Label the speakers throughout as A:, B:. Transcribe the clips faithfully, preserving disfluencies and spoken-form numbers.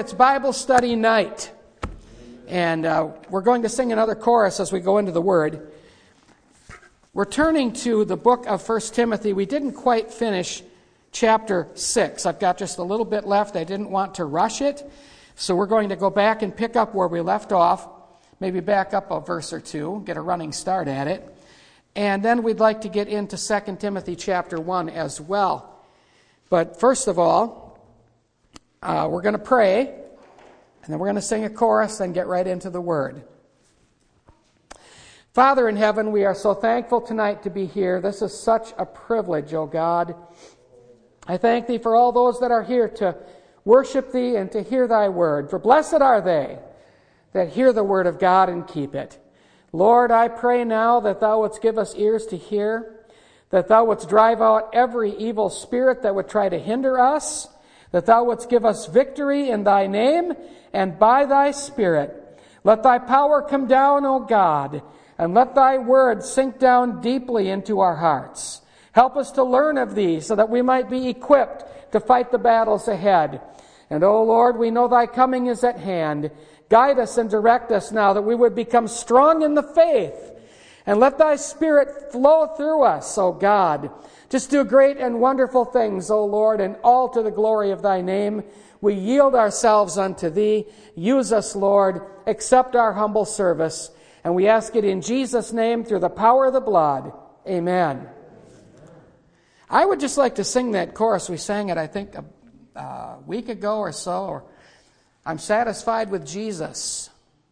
A: it's Bible study night. And uh, we're going to sing another chorus as we go into the Word. We're turning to the book of First Timothy. We didn't quite finish chapter six. I've got just a little bit left. I didn't want to rush it. So we're going to go back and pick up where we left off. Maybe back up a verse or two, get a running start at it. And then we'd like to get into Second Timothy chapter one as well. But first of all, uh, we're going to pray, and then we're going to sing a chorus and get right into the Word. Father in heaven, we are so thankful tonight to be here. This is such a privilege, O God. I thank Thee for all those that are here to worship Thee and to hear Thy Word. For blessed are they that hear the Word of God and keep it. Lord, I pray now that Thou wouldst give us ears to hear, that Thou wouldst drive out every evil spirit that would try to hinder us, that Thou wouldst give us victory in Thy name and by Thy Spirit. Let Thy power come down, O God, and let Thy Word sink down deeply into our hearts. Help us to learn of Thee so that we might be equipped to fight the battles ahead. And, O Lord, we know Thy coming is at hand. Guide us and direct us now that we would become strong in the faith. And let Thy Spirit flow through us, O God. Just do great and wonderful things, O Lord, and all to the glory of Thy name. We yield ourselves unto Thee. Use us, Lord. Accept our humble service. And we ask it in Jesus' name through the power of the blood. Amen. I would just like to sing that chorus. We sang it, I think, a, a week ago or so. Or, I'm satisfied with Jesus.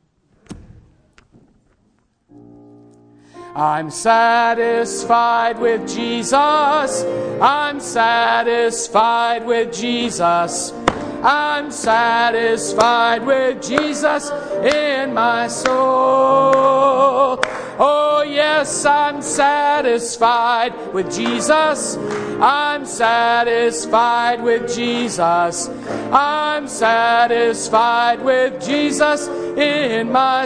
A: I'm satisfied with Jesus. I'm satisfied with Jesus. I'm satisfied with Jesus in my soul. Oh, yes, I'm satisfied with Jesus. I'm satisfied with Jesus. I'm satisfied with Jesus in my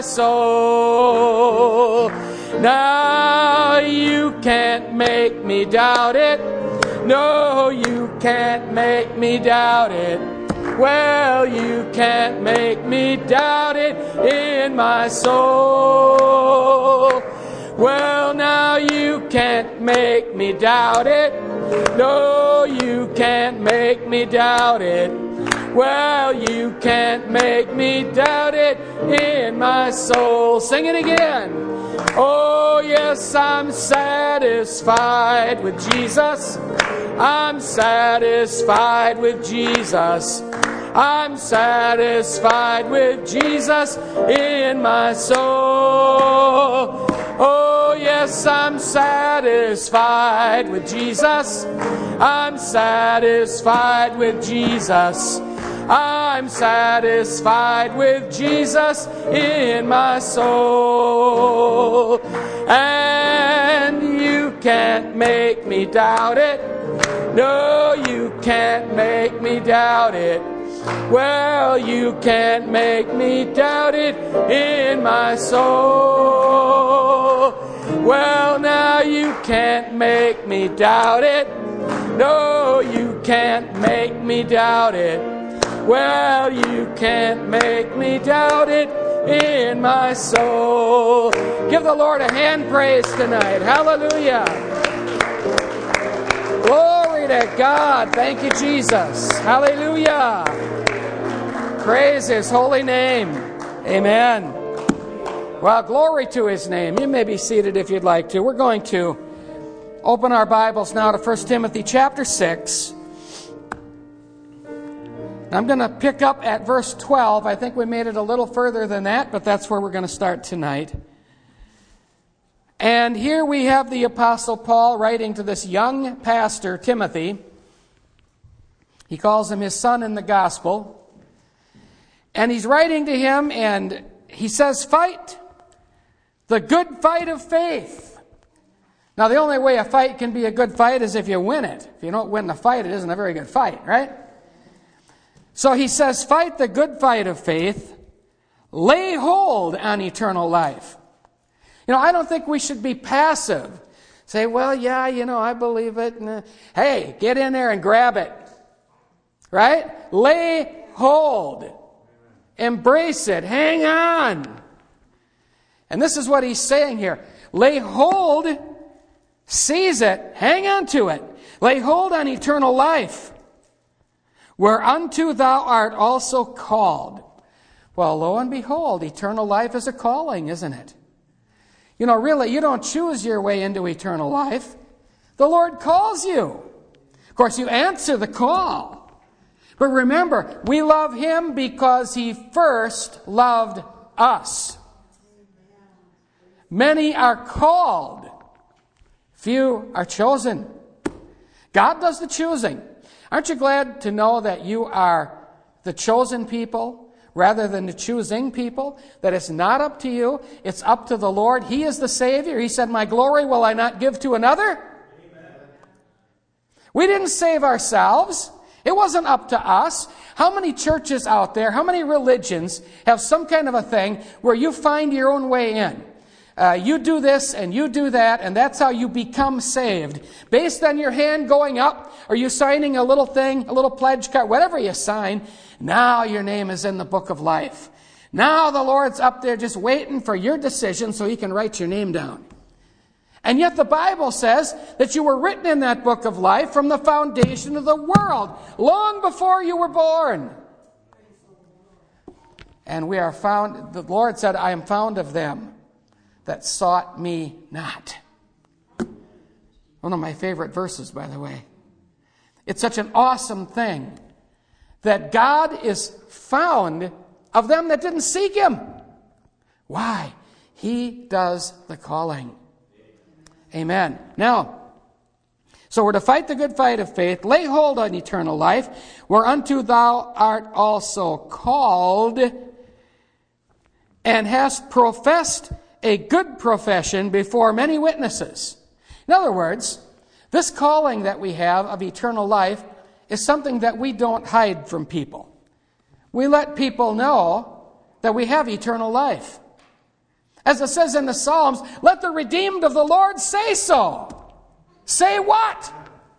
A: soul. Now you can't make me doubt it. No, you can't make me doubt it. Well, you can't make me doubt it in my soul. Well, now you can't make me doubt it. No, you can't make me doubt it. Well, you can't make me doubt it in my soul. Sing it again. Oh, yes, I'm satisfied with Jesus. I'm satisfied with Jesus. I'm satisfied with Jesus in my soul. Oh, yes, I'm satisfied with Jesus. I'm satisfied with Jesus. I'm satisfied with Jesus in my soul. And you can't make me doubt it. No, you can't make me doubt it. Well, you can't make me doubt it in my soul. Well, now you can't make me doubt it. No, you can't make me doubt it. Well, you can't make me doubt it in my soul. Give the Lord a hand praise tonight. Hallelujah. Glory to God. Thank you, Jesus. Hallelujah. Praise His holy name. Amen. Well, glory to His name. You may be seated if you'd like to. We're going to open our Bibles now to First Timothy chapter six. I'm going to pick up at verse twelve. I think we made it a little further than that, but that's where we're going to start tonight. And here we have the Apostle Paul writing to this young pastor, Timothy. He calls him his son in the gospel. And he's writing to him, and he says, fight the good fight of faith. Now, the only way a fight can be a good fight is if you win it. If you don't win the fight, it isn't a very good fight, right? So he says, fight the good fight of faith. Lay hold on eternal life. You know, I don't think we should be passive. Say, well, yeah, you know, I believe it. And, uh, hey, get in there and grab it. Right? Lay hold. Embrace it. Hang on. And this is what he's saying here. Lay hold, seize it, hang on to it. Lay hold on eternal life, whereunto thou art also called. Well, lo and behold, eternal life is a calling, isn't it? You know, really, you don't choose your way into eternal life. The Lord calls you. Of course, you answer the call. But remember, we love Him because He first loved us. Many are called, few are chosen. God does the choosing. Aren't you glad to know that you are the chosen people rather than the choosing people? That it's not up to you, it's up to the Lord. He is the Savior. He said, my glory will I not give to another? Amen. We didn't save ourselves. It wasn't up to us. How many churches out there, how many religions have some kind of a thing where you find your own way in? Uh, you do this and you do that, and that's how you become saved. Based on your hand going up, or you signing a little thing, a little pledge card, whatever you sign, now your name is in the book of life. Now the Lord's up there just waiting for your decision so He can write your name down. And yet the Bible says that you were written in that book of life from the foundation of the world, long before you were born. And we are found, the Lord said, I am found of them that sought me not. One of my favorite verses, by the way. It's such an awesome thing that God is found of them that didn't seek Him. Why? He does the calling. Amen. Now, so we're to fight the good fight of faith, lay hold on eternal life, whereunto thou art also called, and hast professed a good profession before many witnesses. In other words, this calling that we have of eternal life is something that we don't hide from people. We let people know that we have eternal life. As it says in the Psalms, let the redeemed of the Lord say so. Say what?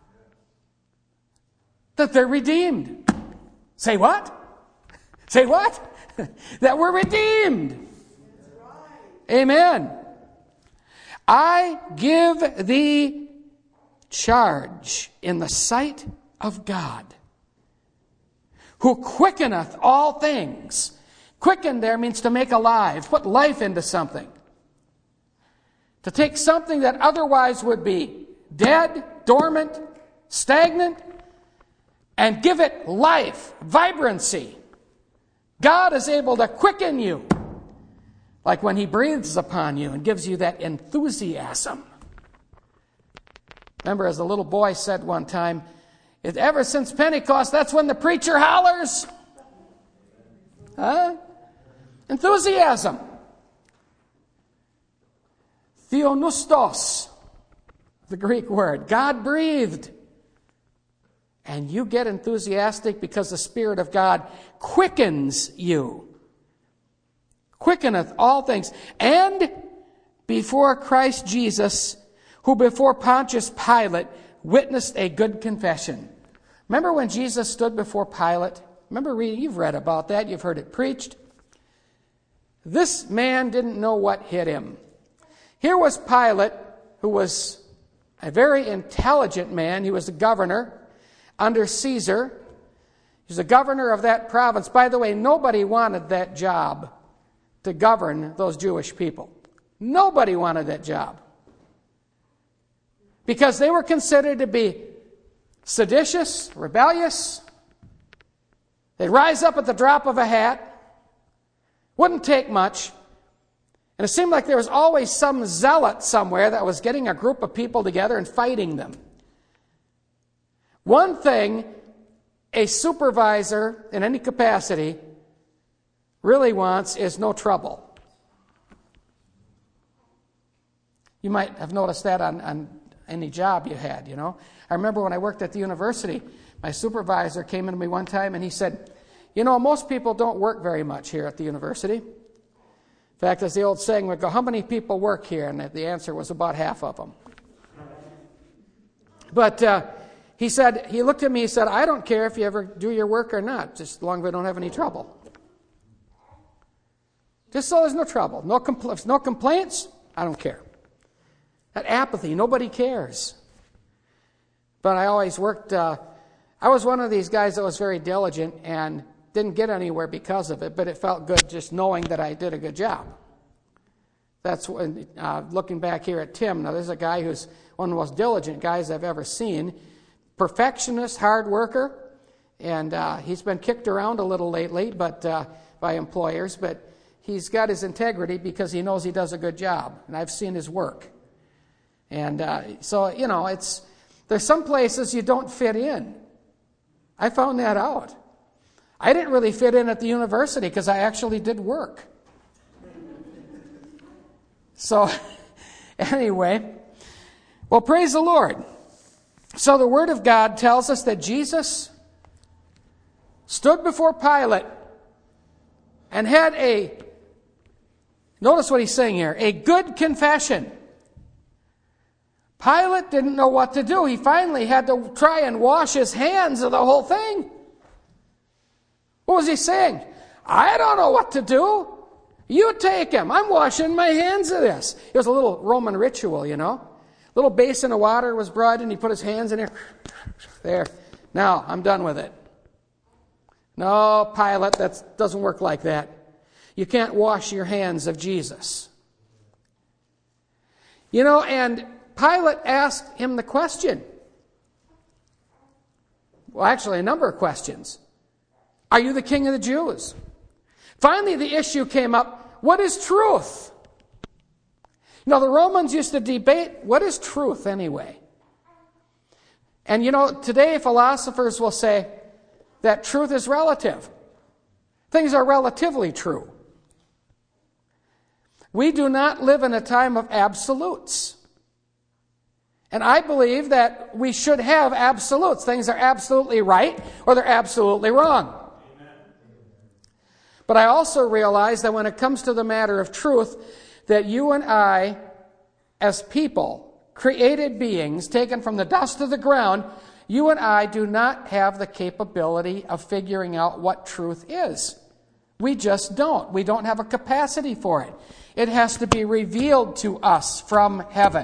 A: That they're redeemed. Say what? Say what? That we're redeemed. Amen. I give thee charge in the sight of God, who quickeneth all things. Quicken there means to make alive, put life into something. To take something that otherwise would be dead, dormant, stagnant, and give it life, vibrancy. God is able to quicken you. Like when He breathes upon you and gives you that enthusiasm. Remember, as a little boy said one time, ever since Pentecost, that's when the preacher hollers. Huh? Enthusiasm. Theopneustos, the Greek word. God breathed. And you get enthusiastic because the Spirit of God quickens you. Quickeneth all things. And before Christ Jesus, who before Pontius Pilate witnessed a good confession. Remember when Jesus stood before Pilate? Remember, reading, you've read about that. You've heard it preached. This man didn't know what hit him. Here was Pilate, who was a very intelligent man. He was a governor under Caesar. He was a governor of that province. By the way, nobody wanted that job to govern those Jewish people. Nobody wanted that job. Because they were considered to be seditious, rebellious. They'd rise up at the drop of a hat. Wouldn't take much. And it seemed like there was always some zealot somewhere that was getting a group of people together and fighting them. One thing a supervisor in any capacity really wants is no trouble. You might have noticed that on, on any job you had, you know. I remember when I worked at the university, my supervisor came into me one time and he said, you know, most people don't work very much here at the university. In fact, as the old saying would go, how many people work here? And the answer was about half of them. But uh, he said, he looked at me, he said, I don't care if you ever do your work or not, just as long as we don't have any trouble. Just so there's no trouble. No, compl- no complaints, I don't care. That apathy, nobody cares. But I always worked, uh, I was one of these guys that was very diligent and didn't get anywhere because of it, but it felt good just knowing that I did a good job. That's when, uh, looking back here at Tim, now there's a guy who's one of the most diligent guys I've ever seen. Perfectionist, hard worker, and uh, he's been kicked around a little lately but uh, by employers, but he's got his integrity because he knows he does a good job, and I've seen his work. And uh, so, you know, it's there's some places you don't fit in. I found that out. I didn't really fit in at the university because I actually did work. So, anyway, well, praise the Lord. So the Word of God tells us that Jesus stood before Pilate and had a, notice what he's saying here, a good confession. Pilate didn't know what to do. He finally had to try and wash his hands of the whole thing. What was he saying? I don't know what to do. You take him. I'm washing my hands of this. It was a little Roman ritual, you know. A little basin of water was brought in. He put his hands in there. There. Now, I'm done with it. No, Pilate, that doesn't work like that. You can't wash your hands of Jesus. You know, and Pilate asked him the question. Well, actually, a number of questions. Are you the king of the Jews? Finally, the issue came up. What is truth? You know, the Romans used to debate, what is truth anyway? And you know, today philosophers will say that truth is relative. Things are relatively true. We do not live in a time of absolutes. And I believe that we should have absolutes. Things are absolutely right or they're absolutely wrong. But I also realize that when it comes to the matter of truth, that you and I, as people, created beings, taken from the dust of the ground, you and I do not have the capability of figuring out what truth is. We just don't. We don't have a capacity for it. It has to be revealed to us from heaven.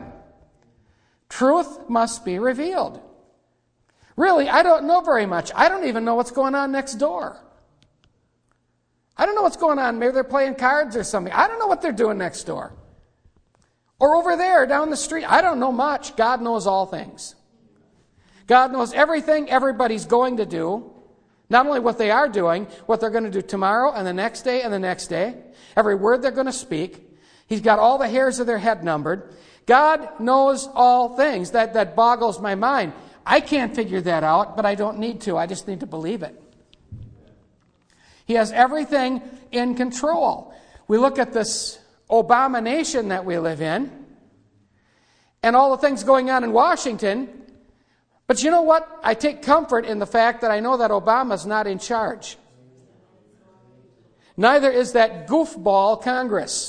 A: Truth must be revealed. Really, I don't know very much. I don't even know what's going on next door. I don't know what's going on. Maybe they're playing cards or something. I don't know what they're doing next door. Or over there, down the street. I don't know much. God knows all things. God knows everything everybody's going to do. Not only what they are doing, what they're going to do tomorrow and the next day and the next day. Every word they're going to speak. He's got all the hairs of their head numbered. God knows all things. That, that boggles my mind. I can't figure that out, but I don't need to. I just need to believe it. He has everything in control. We look at this Obama nation that we live in and all the things going on in Washington. But you know what? I take comfort in the fact that I know that Obama's not in charge. Neither is that goofball Congress.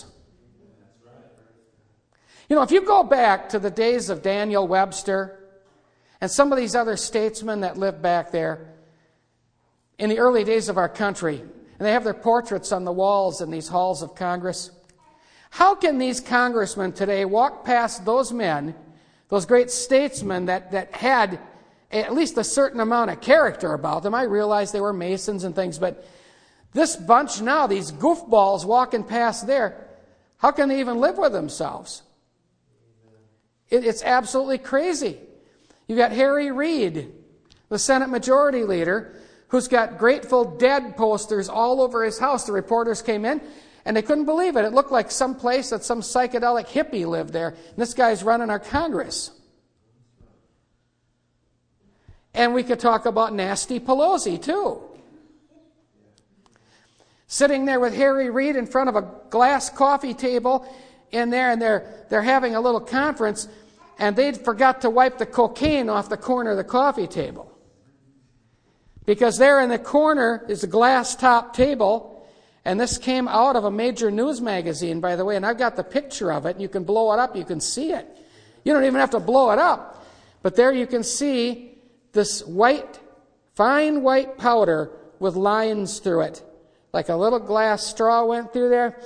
A: You know, if you go back to the days of Daniel Webster and some of these other statesmen that lived back there, in the early days of our country, and they have their portraits on the walls in these halls of Congress. How can these congressmen today walk past those men, those great statesmen that, that had at least a certain amount of character about them? I realize they were Masons and things, but this bunch now, these goofballs walking past there, how can they even live with themselves? It, it's absolutely crazy. You've got Harry Reid, the Senate Majority Leader, who's got Grateful Dead posters all over his house. The reporters came in, and they couldn't believe it. It looked like some place that some psychedelic hippie lived there. And this guy's running our Congress. And we could talk about Nasty Pelosi, too. Sitting there with Harry Reid in front of a glass coffee table in there, and they're, they're having a little conference, and they forgot to wipe the cocaine off the corner of the coffee table. Because there in the corner is a glass-top table, and this came out of a major news magazine, by the way, and I've got the picture of it, and you can blow it up, you can see it. You don't even have to blow it up. But there you can see this white, fine white powder with lines through it, Like a little glass straw went through there.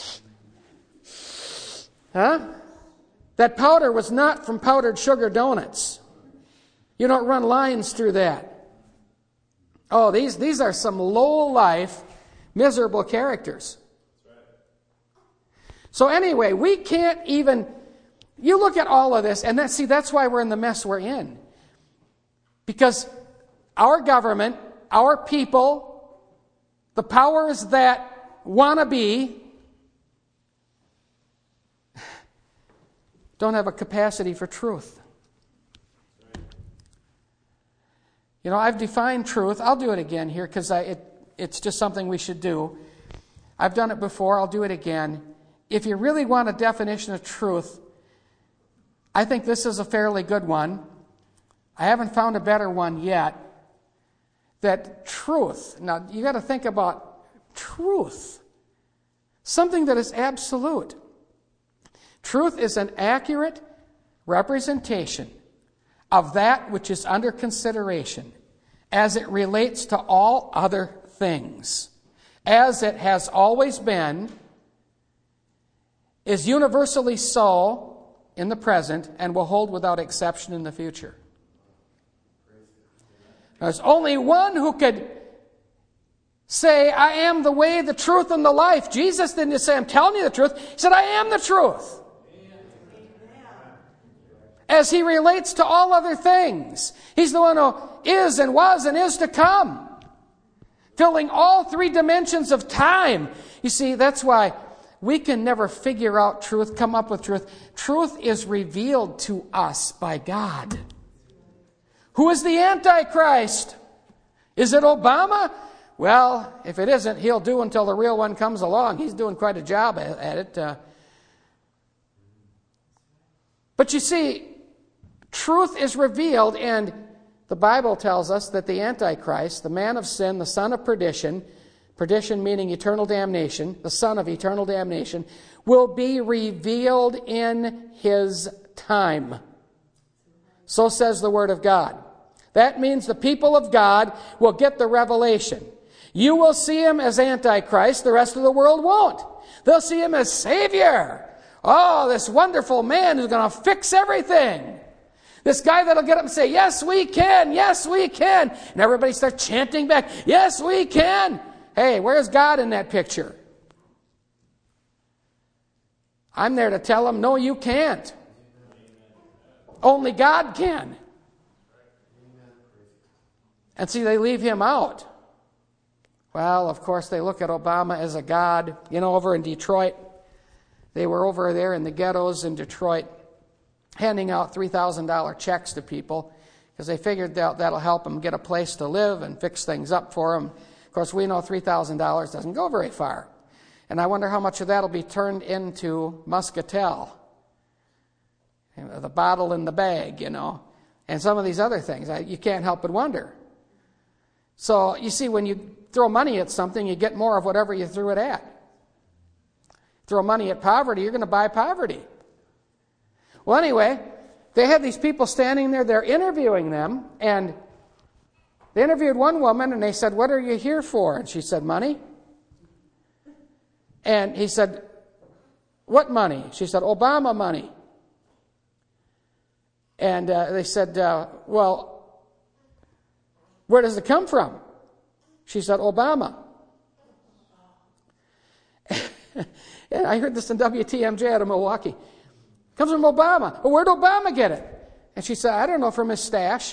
A: Huh? That powder was not from powdered sugar donuts. You don't run lines through that. Oh, these, these are some low-life, miserable characters. So anyway, we can't even... You look at all of this, and that, see, that's why we're in the mess we're in. Because our government, our people, the powers that want to be, don't have a capacity for truth. You know, I've defined truth. I'll do it again here because it, it's just something we should do. I've done it before. I'll do it again. If you really want a definition of truth, I think this is a fairly good one. I haven't found a better one yet. That truth, now you got to think about truth, something that is absolute. Truth is an accurate representation of that which is under consideration as it relates to all other things, as it has always been, is universally so in the present, and will hold without exception in the future. There's only one who could say, I am the way, the truth, and the life. Jesus didn't just say, I'm telling you the truth. He said, I am the truth. As he relates to all other things. He's the one who is and was and is to come. Filling all three dimensions of time. You see, that's why we can never figure out truth, come up with truth. Truth is revealed to us by God. Who is the Antichrist? Is it Obama? Well, if it isn't, he'll do until the real one comes along. He's doing quite a job at it. Uh, but you see, truth is revealed, and the Bible tells us that the Antichrist, the man of sin, the son of perdition, perdition meaning eternal damnation, the son of eternal damnation, will be revealed in his time. So says the Word of God. That means the people of God will get the revelation. You will see him as Antichrist, the rest of the world won't. They'll see him as Savior. Oh, this wonderful man who's going to fix everything. This guy that'll get up and say, yes, we can, yes, we can. And everybody starts chanting back, yes, we can. Hey, where's God in that picture? I'm there to tell them, no, you can't. Only God can. And see, they leave him out. Well, of course, they look at Obama as a god. You know, over in Detroit, they were over there in the ghettos in Detroit handing out three thousand dollars checks to people because they figured that that'll help them get a place to live and fix things up for them. Of course, we know three thousand dollars doesn't go very far. And I wonder how much of that will be turned into Muscatel. You know, the bottle in the bag, you know, and some of these other things. I, you can't help but wonder. So, you see, when you throw money at something, you get more of whatever you threw it at. Throw money at poverty, you're going to buy poverty. Well, anyway, they had these people standing there, they're interviewing them, and they interviewed one woman, and they said, what are you here for? And she said, money. And he said, what money? She said, Obama money. And uh, they said, uh, well, where does it come from? She said, Obama. And I heard this in W T M J out of Milwaukee. It comes from Obama. Well, where'd Obama get it? And she said, I don't know, from his stash.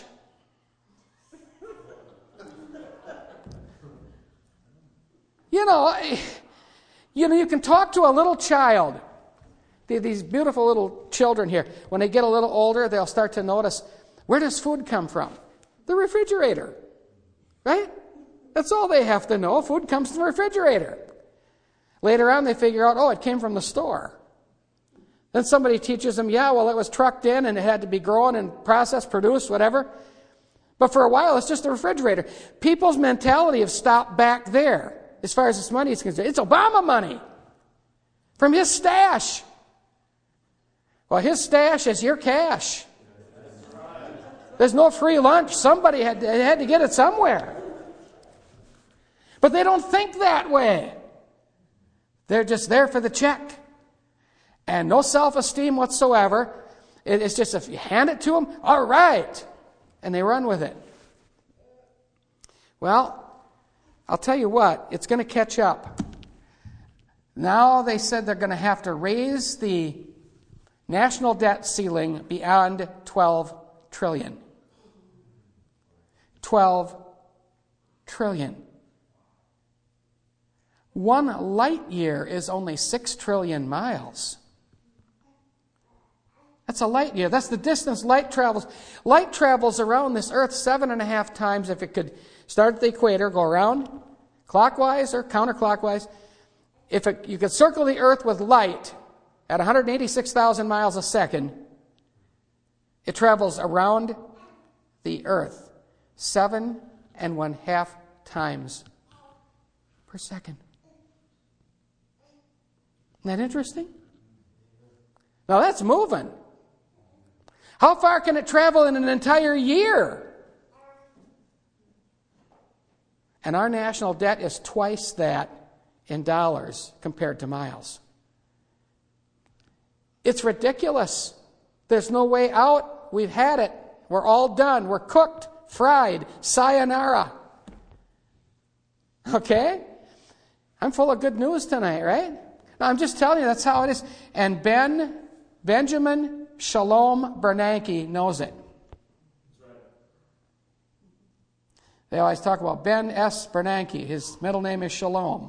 A: You know, you know, you can talk to a little child. These beautiful little children here. When they get a little older, they'll start to notice, where does food come from? The refrigerator. Right? That's all they have to know. Food comes from the refrigerator. Later on, they figure out, oh, it came from the store. Then somebody teaches them, yeah, well, it was trucked in and it had to be grown and processed, produced, whatever. But for a while, it's just the refrigerator. People's mentality have stopped back there as far as this money is concerned. It's Obama money from his stash. Well, his stash is your cash. There's no free lunch. Somebody had to, had to get it somewhere. But they don't think that way. They're just there for the check. And no self-esteem whatsoever. It's just if you hand it to them, all right. And they run with it. Well, I'll tell you what, it's going to catch up. Now they said they're going to have to raise the national debt ceiling beyond twelve trillion. twelve trillion. One light year is only six trillion miles. That's a light year. That's the distance light travels. Light travels around this earth seven and a half times if it could start at the equator, go around clockwise or counterclockwise. If it, you could circle the earth with light at one hundred eighty-six thousand miles a second, it travels around the earth seven and one half times per second. Isn't that interesting? Now that's moving. How far can it travel in an entire year? And our national debt is twice that in dollars compared to miles. It's ridiculous. There's no way out. We've had it. We're all done. We're cooked, fried, sayonara. Okay? I'm full of good news tonight, right? No, I'm just telling you that's how it is. And Ben, Benjamin Shalom Bernanke knows it. They always talk about Ben S. Bernanke. His middle name is Shalom.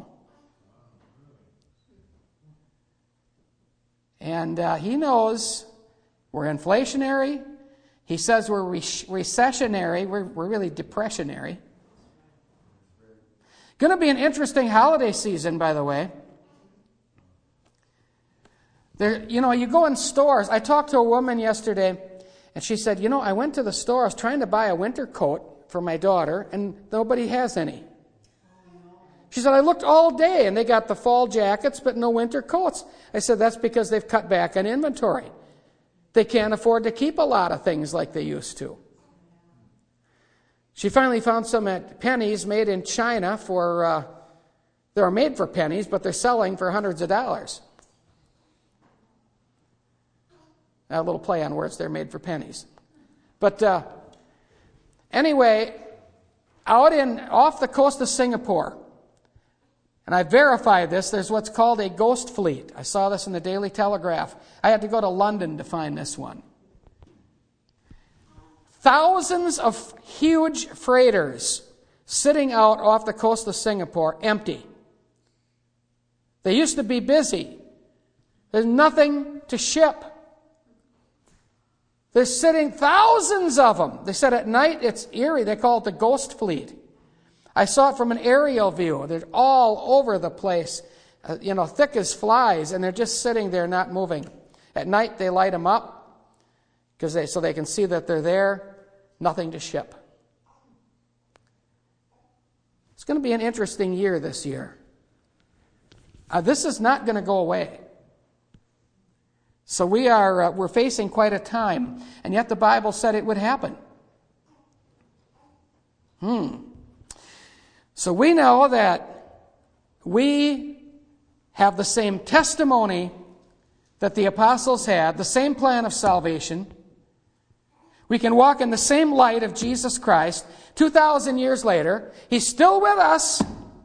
A: And uh, he knows we're inflationary. He says we're re- recessionary. We're, we're really depressionary. Going to be an interesting holiday season, by the way. There, you know, you go in stores. I talked to a woman yesterday, and she said, you know, I went to the store. I was trying to buy a winter coat for my daughter, and nobody has any. She said, I looked all day, and they got the fall jackets, but no winter coats. I said, that's because they've cut back on inventory. They can't afford to keep a lot of things like they used to. She finally found some at Penny's made in China for, uh, they're made for pennies, but they're selling for hundreds of dollars. A little play on words, they're made for pennies. But uh, anyway, out in off the coast of Singapore, and I verified this, there's what's called a ghost fleet. I saw this in the Daily Telegraph. I had to go to London to find this one. Thousands of huge freighters sitting out off the coast of Singapore, empty. They used to be busy. There's nothing to ship. They're sitting, thousands of them. They said at night it's eerie. They call it the ghost fleet. I saw it from an aerial view. They're all over the place, uh, you know, thick as flies, and they're just sitting there not moving. At night they light them up because they so they can see that they're there. Nothing to ship. It's going to be an interesting year this year. Uh, this is not going to go away. So we are uh, we're facing quite a time, and yet the Bible said it would happen. Hmm. So we know that we have the same testimony that the apostles had, the same plan of salvation. We can walk in the same light of Jesus Christ. two thousand years later, He's still with us.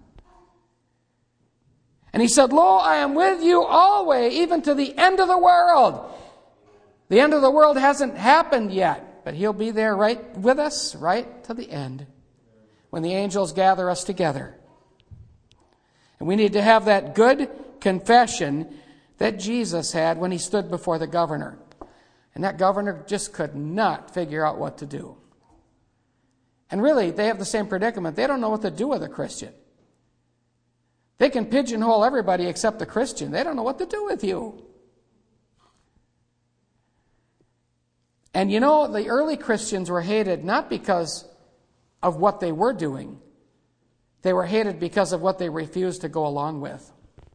A: And He said, Lo, I am with you always, even to the end of the world. The end of the world hasn't happened yet, but He'll be there right with us, right to the end, when the angels gather us together. And we need to have that good confession that Jesus had when He stood before the governor. And that governor just could not figure out what to do. And really, they have the same predicament. They don't know what to do with a Christian. They can pigeonhole everybody except the Christian. They don't know what to do with you. And you know, the early Christians were hated not because of what they were doing. They were hated because of what they refused to go along with.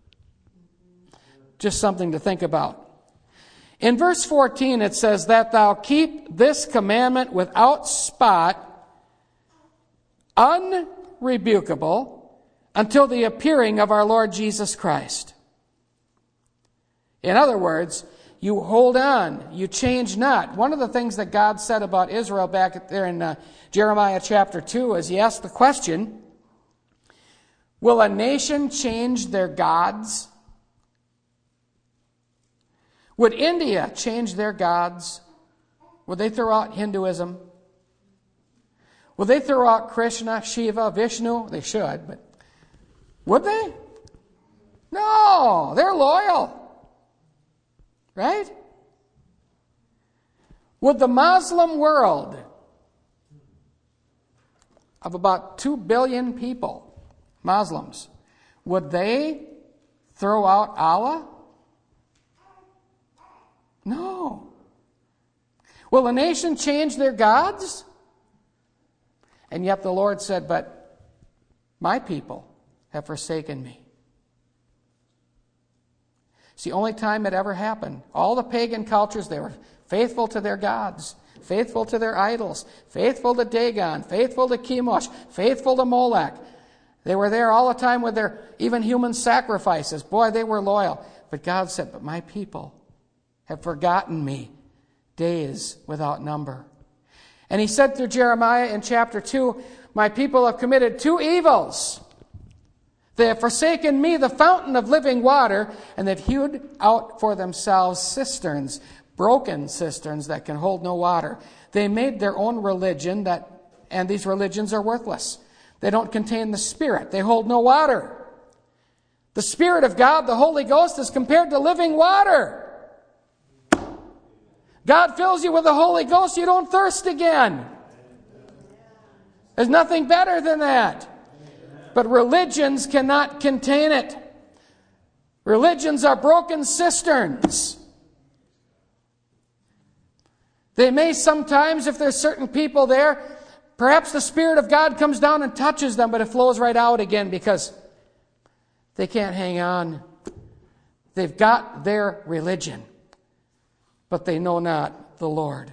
A: Just something to think about. In verse fourteen it says, that thou keep this commandment without spot, unrebukable, until the appearing of our Lord Jesus Christ. In other words, you hold on, you change not. One of the things that God said about Israel back there in uh, Jeremiah chapter two is he asked the question, will a nation change their gods? Would India change their gods? Would they throw out Hinduism? Would they throw out Krishna, Shiva, Vishnu? They should, but would they? No, they're loyal. Right? Would the Muslim world of about two billion people, Muslims, would they throw out Allah? No. Will a nation change their gods? And yet the Lord said, but my people have forsaken me. It's the only time it ever happened. All the pagan cultures, they were faithful to their gods, faithful to their idols, faithful to Dagon, faithful to Chemosh, faithful to Molech. They were there all the time with their even human sacrifices. Boy, they were loyal. But God said, but my people have forgotten me days without number. And he said through Jeremiah in chapter two, my people have committed two evils. They have forsaken me, the fountain of living water, and they've hewed out for themselves cisterns, broken cisterns that can hold no water. They made their own religion, that, and these religions are worthless. They don't contain the Spirit. They hold no water. The Spirit of God, the Holy Ghost, is compared to living water. God fills you with the Holy Ghost, you don't thirst again. There's nothing better than that. But religions cannot contain it. Religions are broken cisterns. They may sometimes, if there's certain people there, perhaps the Spirit of God comes down and touches them, but it flows right out again because they can't hang on. They've got their religion, but they know not the Lord.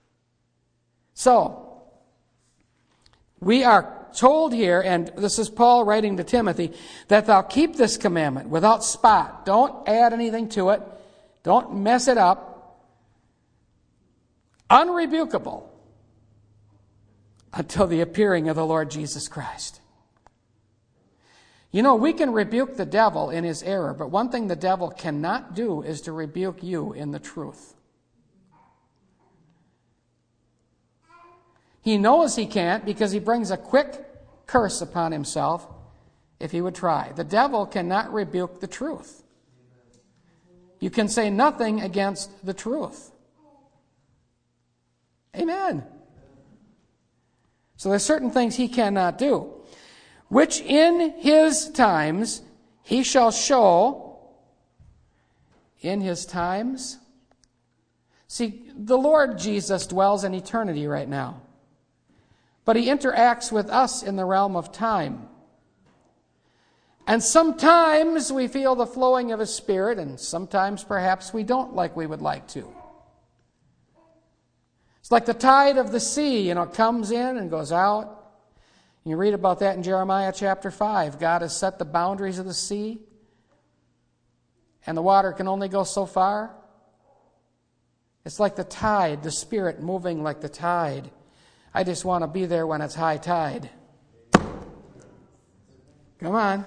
A: So, we are told here, and this is Paul writing to Timothy, that thou keep this commandment without spot. Don't add anything to it. Don't mess it up. Unrebukable until the appearing of the Lord Jesus Christ. You know, we can rebuke the devil in his error, but one thing the devil cannot do is to rebuke you in the truth. He knows he can't because he brings a quick curse upon himself if he would try. The devil cannot rebuke the truth. You can say nothing against the truth. Amen. So there's certain things he cannot do, which in his times he shall show. In his times? See, the Lord Jesus dwells in eternity right now. But he interacts with us in the realm of time. And sometimes we feel the flowing of his Spirit, and sometimes perhaps we don't like we would like to. It's like the tide of the sea, you know, it comes in and goes out. You read about that in Jeremiah chapter five. God has set the boundaries of the sea, and the water can only go so far. It's like the tide, the Spirit moving like the tide. I just want to be there when it's high tide. Come on.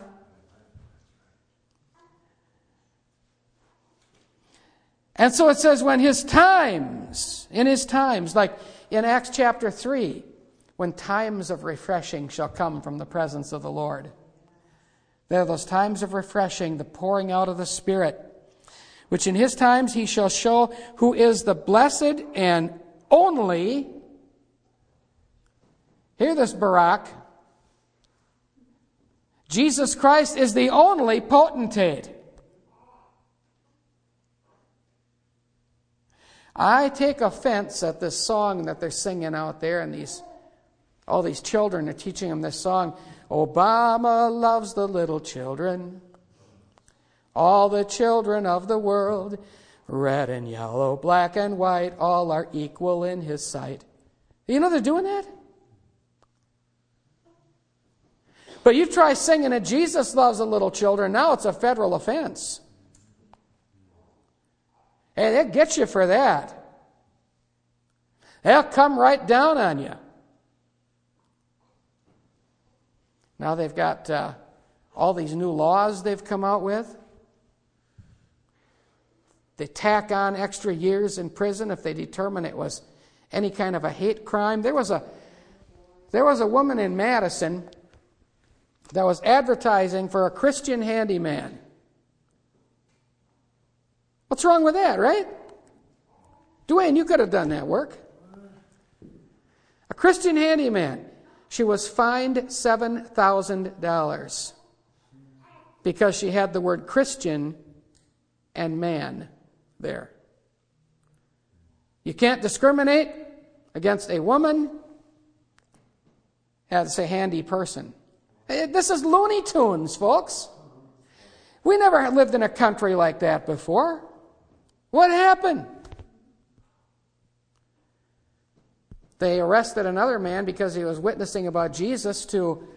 A: And so it says, when his times, in his times, like in Acts chapter three, when times of refreshing shall come from the presence of the Lord. There are those times of refreshing, the pouring out of the Spirit, which in his times he shall show who is the blessed and only. Hear this, Barak. Jesus Christ is the only potentate. I take offense at this song that they're singing out there, and these all these children are teaching them this song. Obama loves the little children, all the children of the world, red and yellow, black and white, all are equal in his sight. You know they're doing that? But you try singing it, Jesus loves the little children, now it's a federal offense. And they'll get you for that. They'll come right down on you. Now they've got uh, all these new laws they've come out with. They tack on extra years in prison if they determine it was any kind of a hate crime. There was a there was a woman in Madison that was advertising for a Christian handyman. What's wrong with that, right? Dwayne, you could have done that work. A Christian handyman. She was fined seven thousand dollars because she had the word Christian and man there. You can't discriminate against a woman as a handy person. This is Looney Tunes, folks. We never lived in a country like that before. What happened? They arrested another man because he was witnessing about Jesus to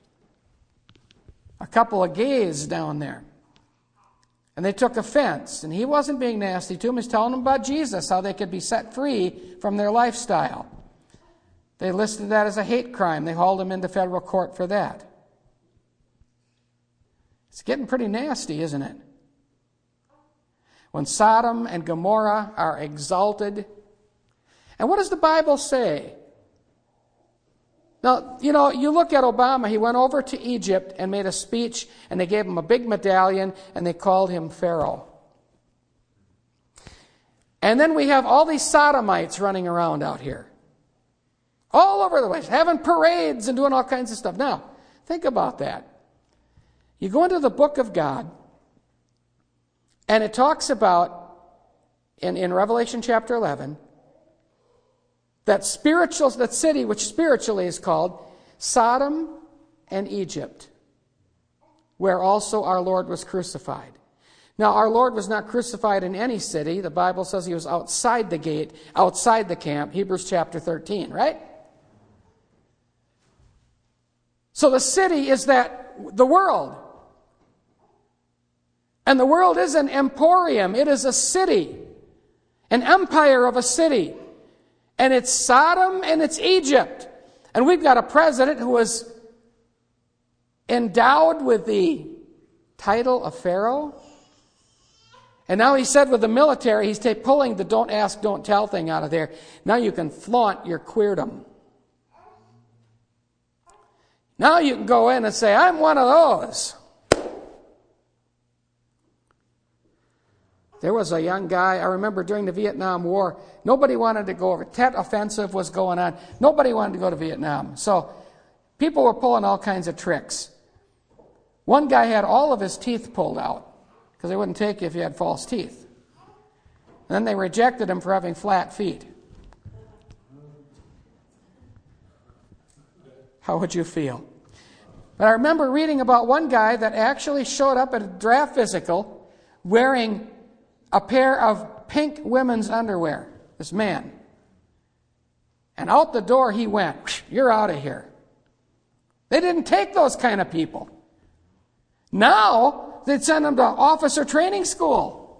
A: a couple of gays down there. And they took offense. And he wasn't being nasty to them. He was telling them about Jesus, how they could be set free from their lifestyle. They listed that as a hate crime. They hauled him into federal court for that. It's getting pretty nasty, isn't it? When Sodom and Gomorrah are exalted. And what does the Bible say? Now, you know, you look at Obama. He went over to Egypt and made a speech, and they gave him a big medallion, and they called him Pharaoh. And then we have all these sodomites running around out here. All over the place, having parades and doing all kinds of stuff. Now, think about that. You go into the book of God, and it talks about, in, in Revelation chapter eleven, that spiritual, that city which spiritually is called Sodom and Egypt, where also our Lord was crucified. Now, our Lord was not crucified in any city. The Bible says he was outside the gate, outside the camp, Hebrews chapter thirteen, right? So the city is that, the world. And the world is an emporium. It is a city, an empire of a city. And it's Sodom and it's Egypt. And we've got a president who was endowed with the title of Pharaoh. And now he said with the military, he's t- pulling the don't ask, don't tell thing out of there. Now you can flaunt your queerdom. Now you can go in and say, I'm one of those. There was a young guy, I remember during the Vietnam War, nobody wanted to go over. Tet Offensive was going on. Nobody wanted to go to Vietnam. So people were pulling all kinds of tricks. One guy had all of his teeth pulled out because they wouldn't take you if you had false teeth. And then they rejected him for having flat feet. How would you feel? But I remember reading about one guy that actually showed up at a draft physical wearing a pair of pink women's underwear, this man. And out the door he went. You're out of here. They didn't take those kind of people. Now they'd send them to officer training school.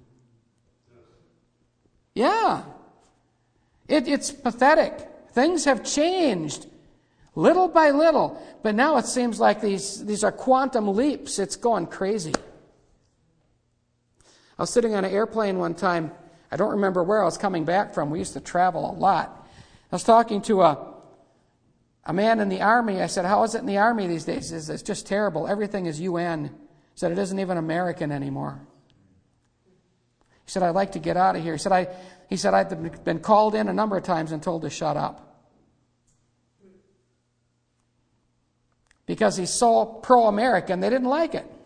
A: Yeah. It, it's pathetic. Things have changed little by little. But now it seems like these, these are quantum leaps. It's going crazy. I was sitting on an airplane one time. I don't remember where I was coming back from. We used to travel a lot. I was talking to a, a man in the Army. I said, how is it in the Army these days? He says, it's just terrible. Everything is U N. He said, it isn't even American anymore. He said, I'd like to get out of here. He said, I, he said, I've been called in a number of times and told to shut up. Because he's so pro-American, they didn't like it.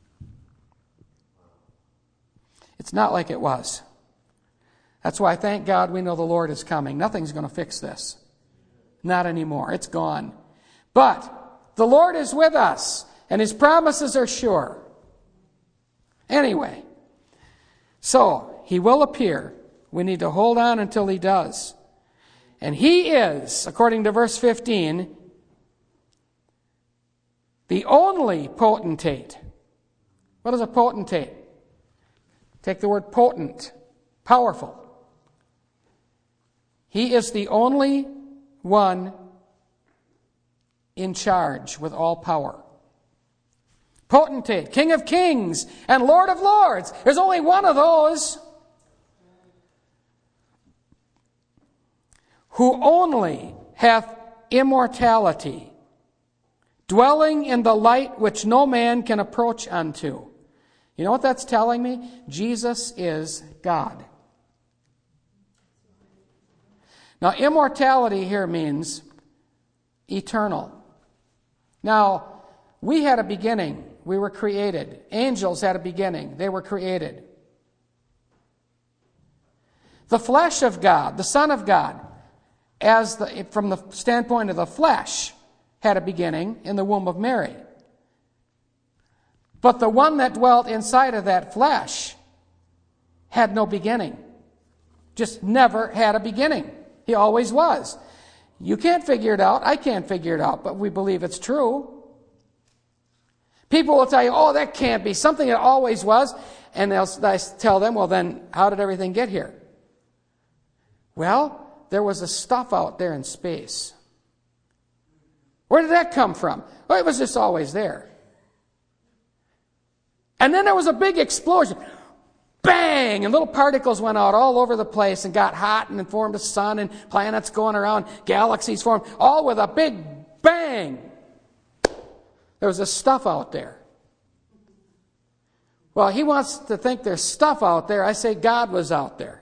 A: It's not like it was. That's why, thank God, we know the Lord is coming. Nothing's going to fix this. Not anymore. It's gone. But the Lord is with us, and His promises are sure. Anyway, so He will appear. We need to hold on until He does. And He is, according to verse fifteen, the only potentate. What is a potentate? Take the word potent, powerful. He is the only one in charge with all power. Potentate, King of kings and Lord of lords. There's only one of those. Who only hath immortality, dwelling in the light which no man can approach unto. You know what that's telling me? Jesus is God. Now, immortality here means eternal. Now, we had a beginning. We were created. Angels had a beginning. They were created. The flesh of God, the Son of God, as the, from the standpoint of the flesh, had a beginning in the womb of Mary. But the one that dwelt inside of that flesh had no beginning. Just never had a beginning. He always was. You can't figure it out. I can't figure it out, but we believe it's true. People will tell you, oh, that can't be. Something that always was. And they'll I tell them, well, then how did everything get here? Well, there was a stuff out there in space. Where did that come from? Well, it was just always there. And then there was a big explosion. Bang! And little particles went out all over the place and got hot and formed a sun and planets going around, galaxies formed, all with a big bang. There was this stuff out there. Well, he wants to think there's stuff out there. I say God was out there.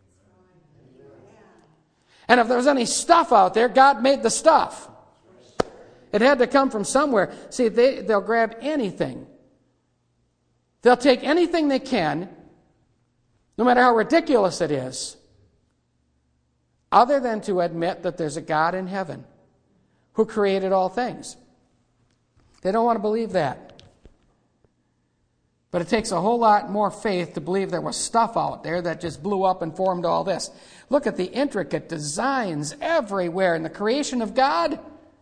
A: And if there was any stuff out there, God made the stuff. It had to come from somewhere. See, they, they'll grab anything. They'll take anything they can, no matter how ridiculous it is, other than to admit that there's a God in heaven who created all things. They don't want to believe that. But it takes a whole lot more faith to believe there was stuff out there that just blew up and formed all this. Look at the intricate designs everywhere in the creation of God.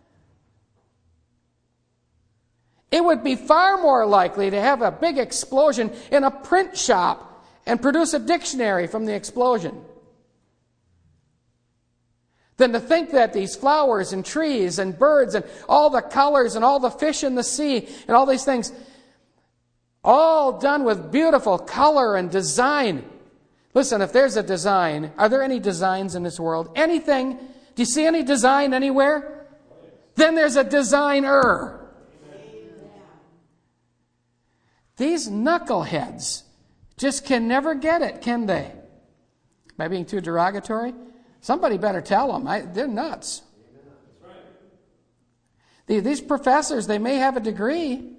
A: It would be far more likely to have a big explosion in a print shop and produce a dictionary from the explosion than to think that these flowers and trees and birds and all the colors and all the fish in the sea and all these things, all done with beautiful color and design. Listen, if there's a design, are there any designs in this world? Anything? Do you see any design anywhere? Then there's a designer. These knuckleheads just can never get it, can they? Am I being too derogatory? Somebody better tell them. I, they're nuts. These professors, they may have a degree,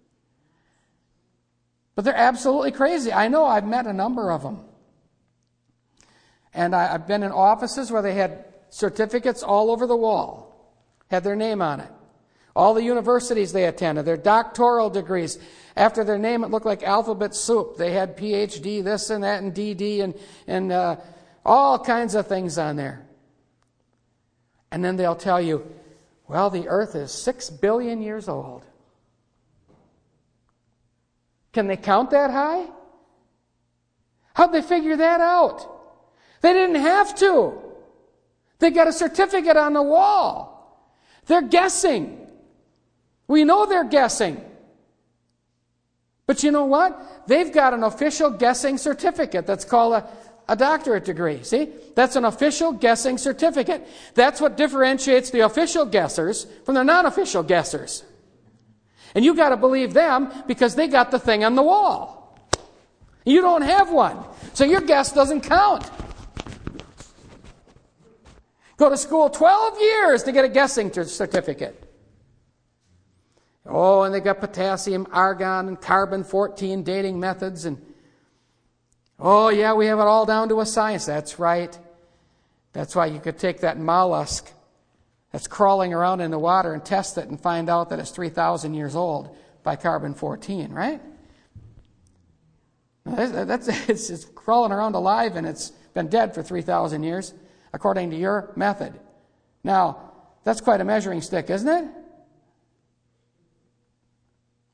A: but they're absolutely crazy. I know, I've met a number of them. And I, I've been in offices where they had certificates all over the wall, had their name on it. All the universities they attended, their doctoral degrees. After their name, it looked like alphabet soup. They had P H D, this and that, and D D, and, and uh, all kinds of things on there. And then they'll tell you, well, the earth is six billion years old. Can they count that high? How'd they figure that out? They didn't have to. They got a certificate on the wall. They're guessing. We know they're guessing. But you know what? They've got an official guessing certificate that's called a, a doctorate degree. See? That's an official guessing certificate. That's what differentiates the official guessers from the non-official guessers. And you got to believe them because they got the thing on the wall. You don't have one. So your guess doesn't count. Go to school twelve years to get a guessing certificate. Oh, and they got potassium, argon, and carbon fourteen dating methods. And oh, yeah, we have it all down to a science. That's right. That's why you could take that mollusk that's crawling around in the water and test it and find out that it's three thousand years old by carbon fourteen, right? That's, that's, it's, it's crawling around alive and it's been dead for three thousand years, according to your method. Now, that's quite a measuring stick, isn't it?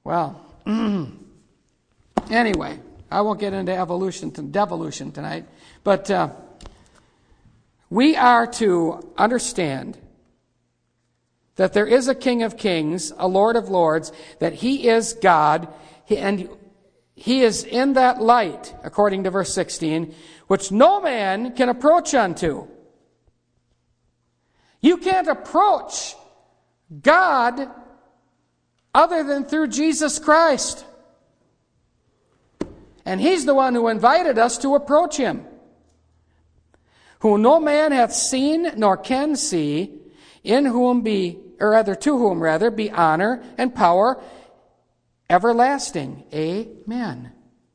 A: Well, anyway, I won't get into evolution, to devolution tonight, but uh, we are to understand that there is a King of Kings, a Lord of Lords, that He is God, and He is in that light, according to verse sixteen, which no man can approach unto. You can't approach God other than through Jesus Christ. And He's the one who invited us to approach Him, who no man hath seen nor can see, in whom be, or rather to whom rather, be honor and power everlasting. Amen.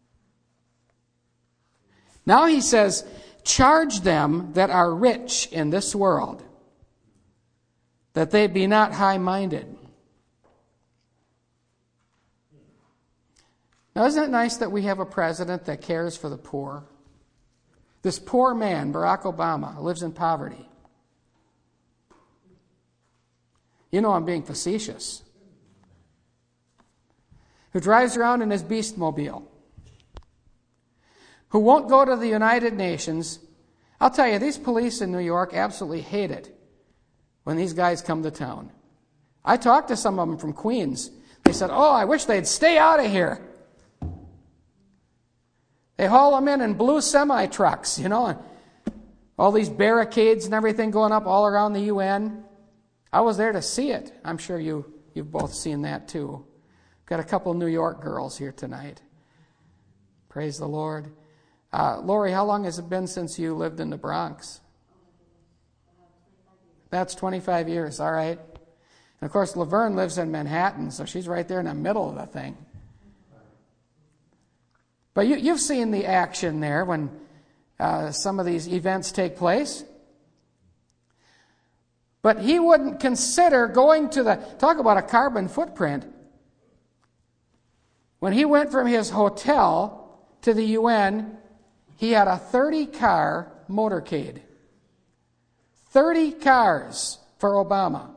A: Now He says, charge them that are rich in this world, that they be not high-minded. Now, isn't it nice that we have a president that cares for the poor? This poor man, Barack Obama, lives in poverty. You know I'm being facetious. Who drives around in his beastmobile. Who won't go to the United Nations. I'll tell you, these police in New York absolutely hate it when these guys come to town. I talked to some of them from Queens. They said, oh, I wish they'd stay out of here. They haul them in in blue semi-trucks, you know, and all these barricades and everything going up all around the U N. I was there to see it. I'm sure you, you've both seen that too. Got a couple New York girls here tonight. Praise the Lord. Uh, Lori, how long has it been since you lived in the Bronx? That's twenty-five years, all right. And of course, Laverne lives in Manhattan, so she's right there in the middle of the thing. But you, you've seen the action there when uh, some of these events take place. But he wouldn't consider going to the, talk about a carbon footprint. When he went from his hotel to the U N, he had a thirty-car motorcade. thirty cars for Obama.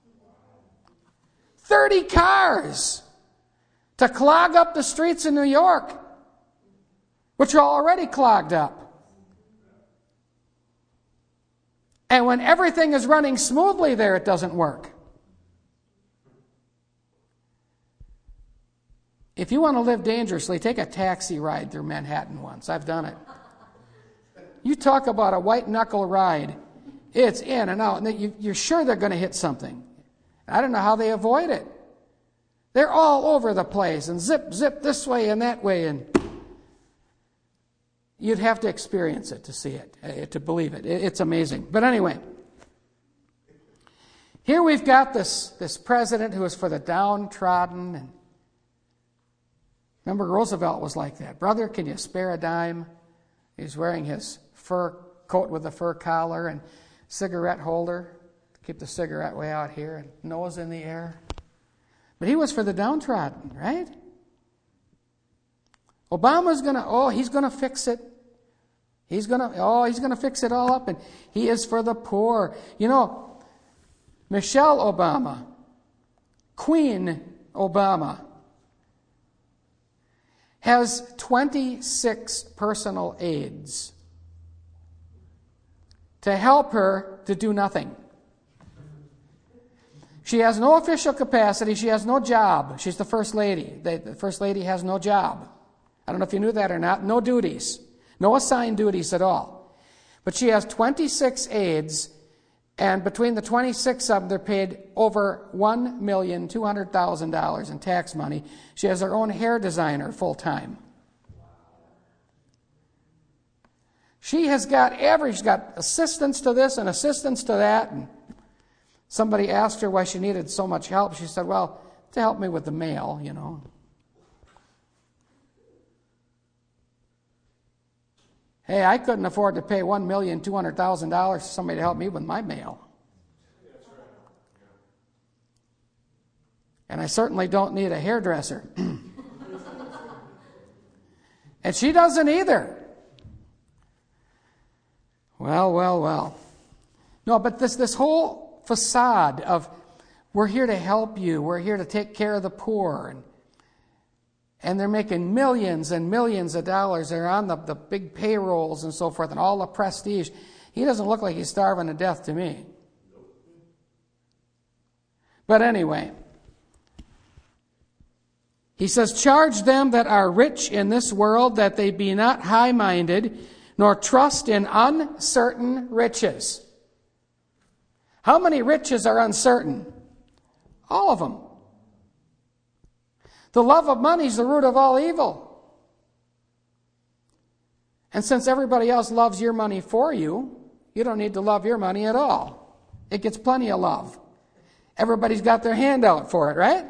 A: thirty cars to clog up the streets in New York, which are already clogged up. And when everything is running smoothly there, it doesn't work. If you want to live dangerously, take a taxi ride through Manhattan once. I've done it. You talk about a white-knuckle ride. It's in and out. And you're sure they're going to hit something. I don't know how they avoid it. They're all over the place and zip, zip this way and that way. And you'd have to experience it to see it, to believe it. It's amazing. But anyway, here we've got this, this president who is for the downtrodden. And remember, Roosevelt was like that. Brother, can you spare a dime? He's wearing his fur coat with a fur collar and cigarette holder. Keep the cigarette way out here and nose in the air. But he was for the downtrodden, right? Obama's going to, oh, he's going to fix it. He's going to, oh, he's going to fix it all up. And he is for the poor. You know, Michelle Obama, Queen Obama, has twenty-six personal aides to help her to do nothing. She has no official capacity. She has no job. She's the first lady. The first lady has no job. I don't know if you knew that or not. No duties. No assigned duties at all. But she has twenty-six aides, and between the twenty-six of them, they're paid over one million two hundred thousand dollars in tax money. She has her own hair designer full-time. She has got every, she's got assistants to this and assistants to that. And somebody asked her why she needed so much help. She said, well, to help me with the mail, you know. Hey, I couldn't afford to pay one million two hundred thousand dollars to somebody to help me with my mail. And I certainly don't need a hairdresser. And she doesn't either. Well, well, well. No, but this, this whole facade of we're here to help you, we're here to take care of the poor, and And they're making millions and millions of dollars. They're on the, the big payrolls and so forth and all the prestige. He doesn't look like he's starving to death to me. But anyway, he says, charge them that are rich in this world that they be not high-minded, nor trust in uncertain riches. How many riches are uncertain? All of them. The love of money is the root of all evil. And since everybody else loves your money for you, you don't need to love your money at all. It gets plenty of love. Everybody's got their hand out for it, right?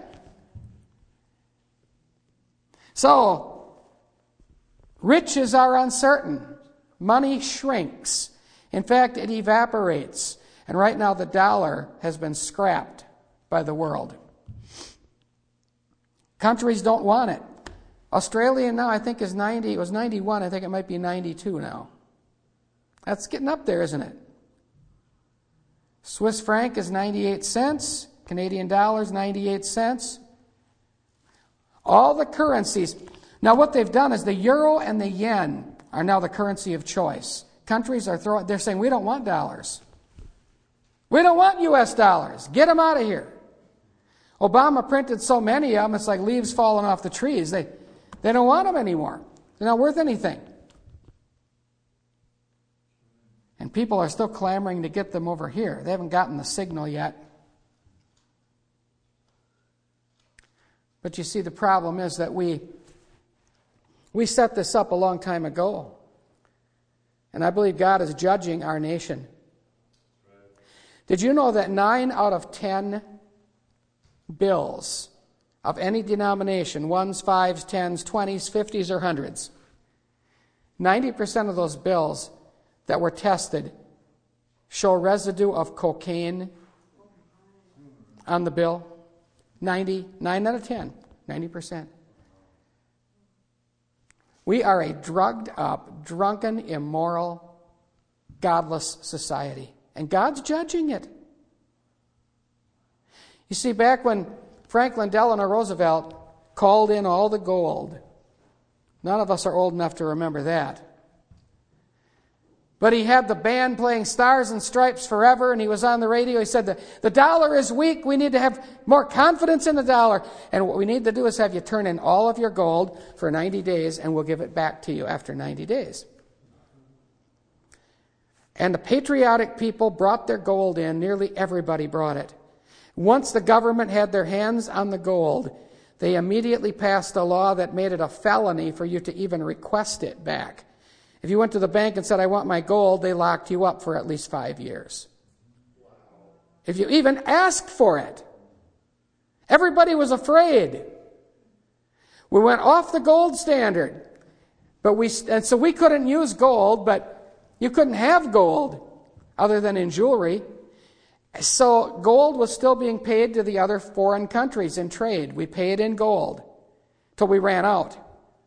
A: So, riches are uncertain. Money shrinks. In fact, it evaporates. And right now the dollar has been scrapped by the world. Countries don't want it. Australia now I think is ninety. It was ninety-one. I think it might be ninety-two now. That's getting up there, isn't it? Swiss franc is ninety-eight cents. Canadian dollars, ninety-eight cents. All the currencies. Now what they've done is the euro and the yen are now the currency of choice. Countries are throwing, they're saying, we don't want dollars. We don't want U S dollars. Get them out of here. Obama printed so many of them, it's like leaves falling off the trees. They, they don't want them anymore. They're not worth anything. And people are still clamoring to get them over here. They haven't gotten the signal yet. But you see, the problem is that we, we set this up a long time ago. And I believe God is judging our nation. Did you know that nine out of ten bills of any denomination, ones, fives, tens, twenties, fifties, or hundreds, ninety percent of those bills that were tested show residue of cocaine on the bill? ninety, nine out of ten, ninety percent. We are a drugged up, drunken, immoral, godless society. And God's judging it. You see, back when Franklin Delano Roosevelt called in all the gold, none of us are old enough to remember that. But he had the band playing Stars and Stripes Forever, and he was on the radio. He said, the, the dollar is weak. We need to have more confidence in the dollar. And what we need to do is have you turn in all of your gold for ninety days, and we'll give it back to you after ninety days. And the patriotic people brought their gold in. Nearly everybody brought it. Once the government had their hands on the gold, they immediately passed a law that made it a felony for you to even request it back. If you went to the bank and said, I want my gold, they locked you up for at least five years. If you even asked for it. Everybody was afraid. We went off the gold standard. But we, and so we couldn't use gold, but you couldn't have gold other than in jewelry. So gold was still being paid to the other foreign countries in trade. We paid in gold till we ran out.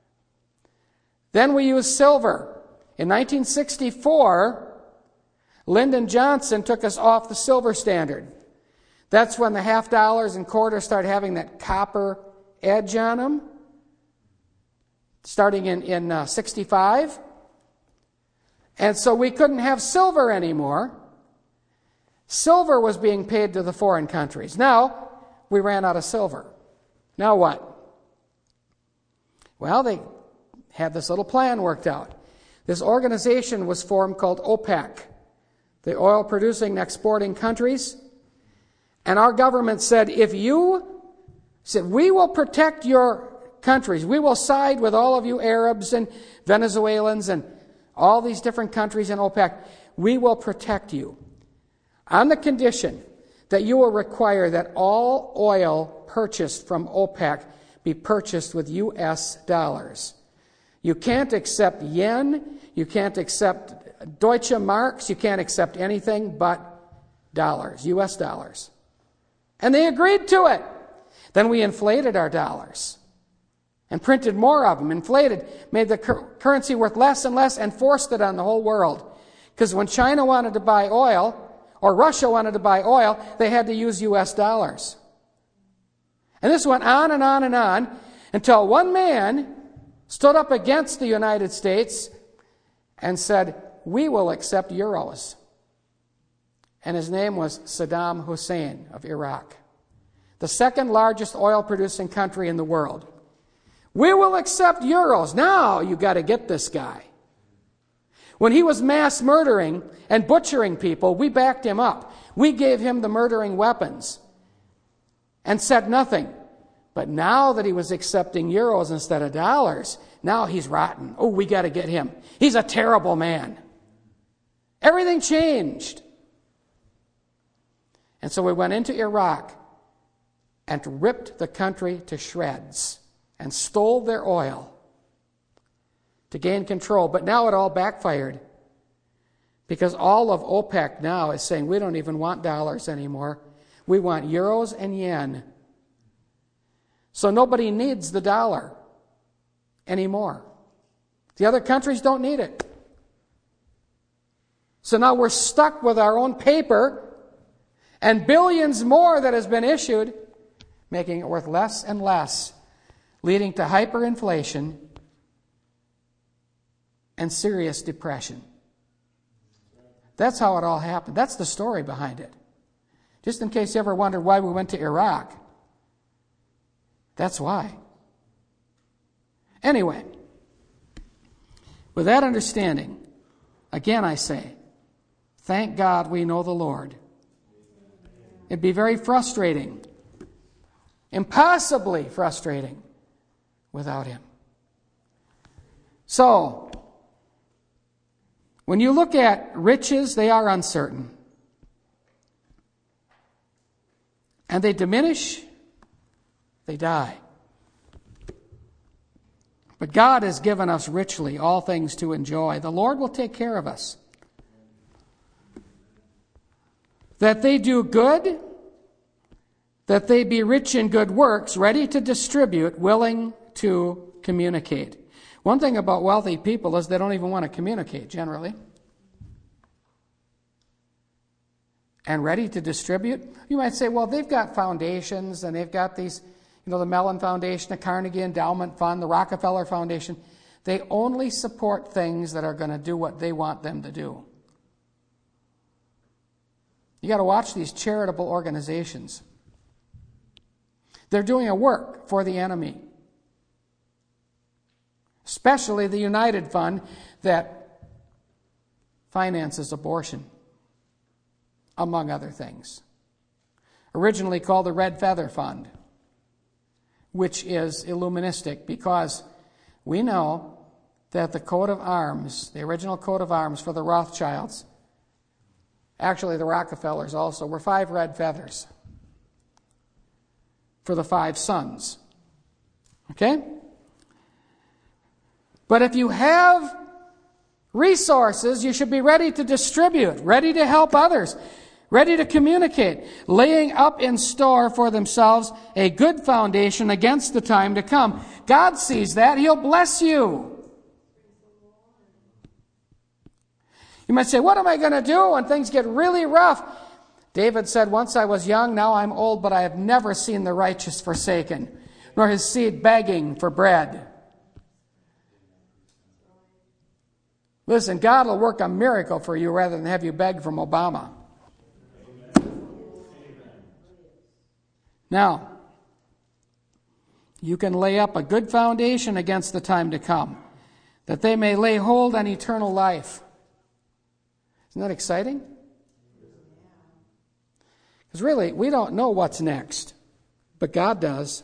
A: Then we used silver. In nineteen sixty-four, Lyndon Johnson took us off the silver standard. That's when the half dollars and quarters started having that copper edge on them, starting in, in uh, sixty-five. And so we couldn't have silver anymore. Silver was being paid to the foreign countries. Now, we ran out of silver. Now what? Well, they had this little plan worked out. This organization was formed called OPEC, the oil producing and exporting countries. And our government said, if you said, we will protect your countries. We will side with all of you Arabs and Venezuelans and all these different countries in OPEC. We will protect you on the condition that you will require that all oil purchased from OPEC be purchased with U S dollars. You can't accept yen, you can't accept Deutsche Marks, you can't accept anything but dollars, U S dollars. And they agreed to it. Then we inflated our dollars and printed more of them, inflated, made the cur- currency worth less and less, and forced it on the whole world. Because when China wanted to buy oil, or Russia wanted to buy oil, they had to use U S dollars. And this went on and on and on. until one man stood up against the United States and said, "We will accept euros." And his name was Saddam Hussein of Iraq, the second largest oil-producing country in the world. "We will accept euros." Now you got to get this guy. When he was mass murdering and butchering people, we backed him up. We gave him the murdering weapons and said nothing. But now that he was accepting euros instead of dollars, now he's rotten. Oh, we got to get him. He's a terrible man. Everything changed. And so we went into Iraq and ripped the country to shreds and stole their oil to gain control. But now it all backfired because all of OPEC now is saying we don't even want dollars anymore. We want euros and yen. So nobody needs the dollar anymore. The other countries don't need it. So now we're stuck with our own paper and billions more that has been issued, making it worth less and less, leading to hyperinflation and serious depression. That's how it all happened. That's the story behind it. Just in case you ever wondered why we went to Iraq, that's why. Anyway, with that understanding, again I say, thank God we know the Lord. It'd be very frustrating, impossibly frustrating, without Him. So, when you look at riches, they are uncertain. And they diminish, they die. But God has given us richly all things to enjoy. The Lord will take care of us. That they do good, that they be rich in good works, ready to distribute, willing to communicate. One thing about wealthy people is they don't even want to communicate, generally. And ready to distribute. You might say, well, they've got foundations, and they've got these, you know, the Mellon Foundation, the Carnegie Endowment Fund, the Rockefeller Foundation. They only support things that are going to do what they want them to do. You got to watch these charitable organizations. They're doing a work for the enemy. Especially the United Fund that finances abortion, among other things. Originally called the Red Feather Fund, which is Illuministic because we know that the coat of arms, the original coat of arms for the Rothschilds, actually the Rockefellers also, were five red feathers for the five sons. Okay? But if you have resources, you should be ready to distribute, ready to help others, ready to communicate, laying up in store for themselves a good foundation against the time to come. God sees that. He'll bless you. You might say, what am I going to do when things get really rough? David said, once I was young, now I'm old, but I have never seen the righteous forsaken, nor his seed begging for bread. Listen, God will work a miracle for you rather than have you beg from Obama. Now, you can lay up a good foundation against the time to come, that they may lay hold on eternal life. Isn't that exciting? Because really, we don't know what's next, but God does.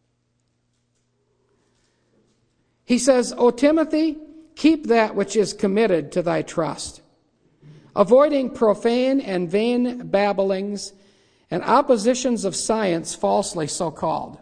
A: He says, O Timothy, keep that which is committed to thy trust, avoiding profane and vain babblings and oppositions of science falsely so called.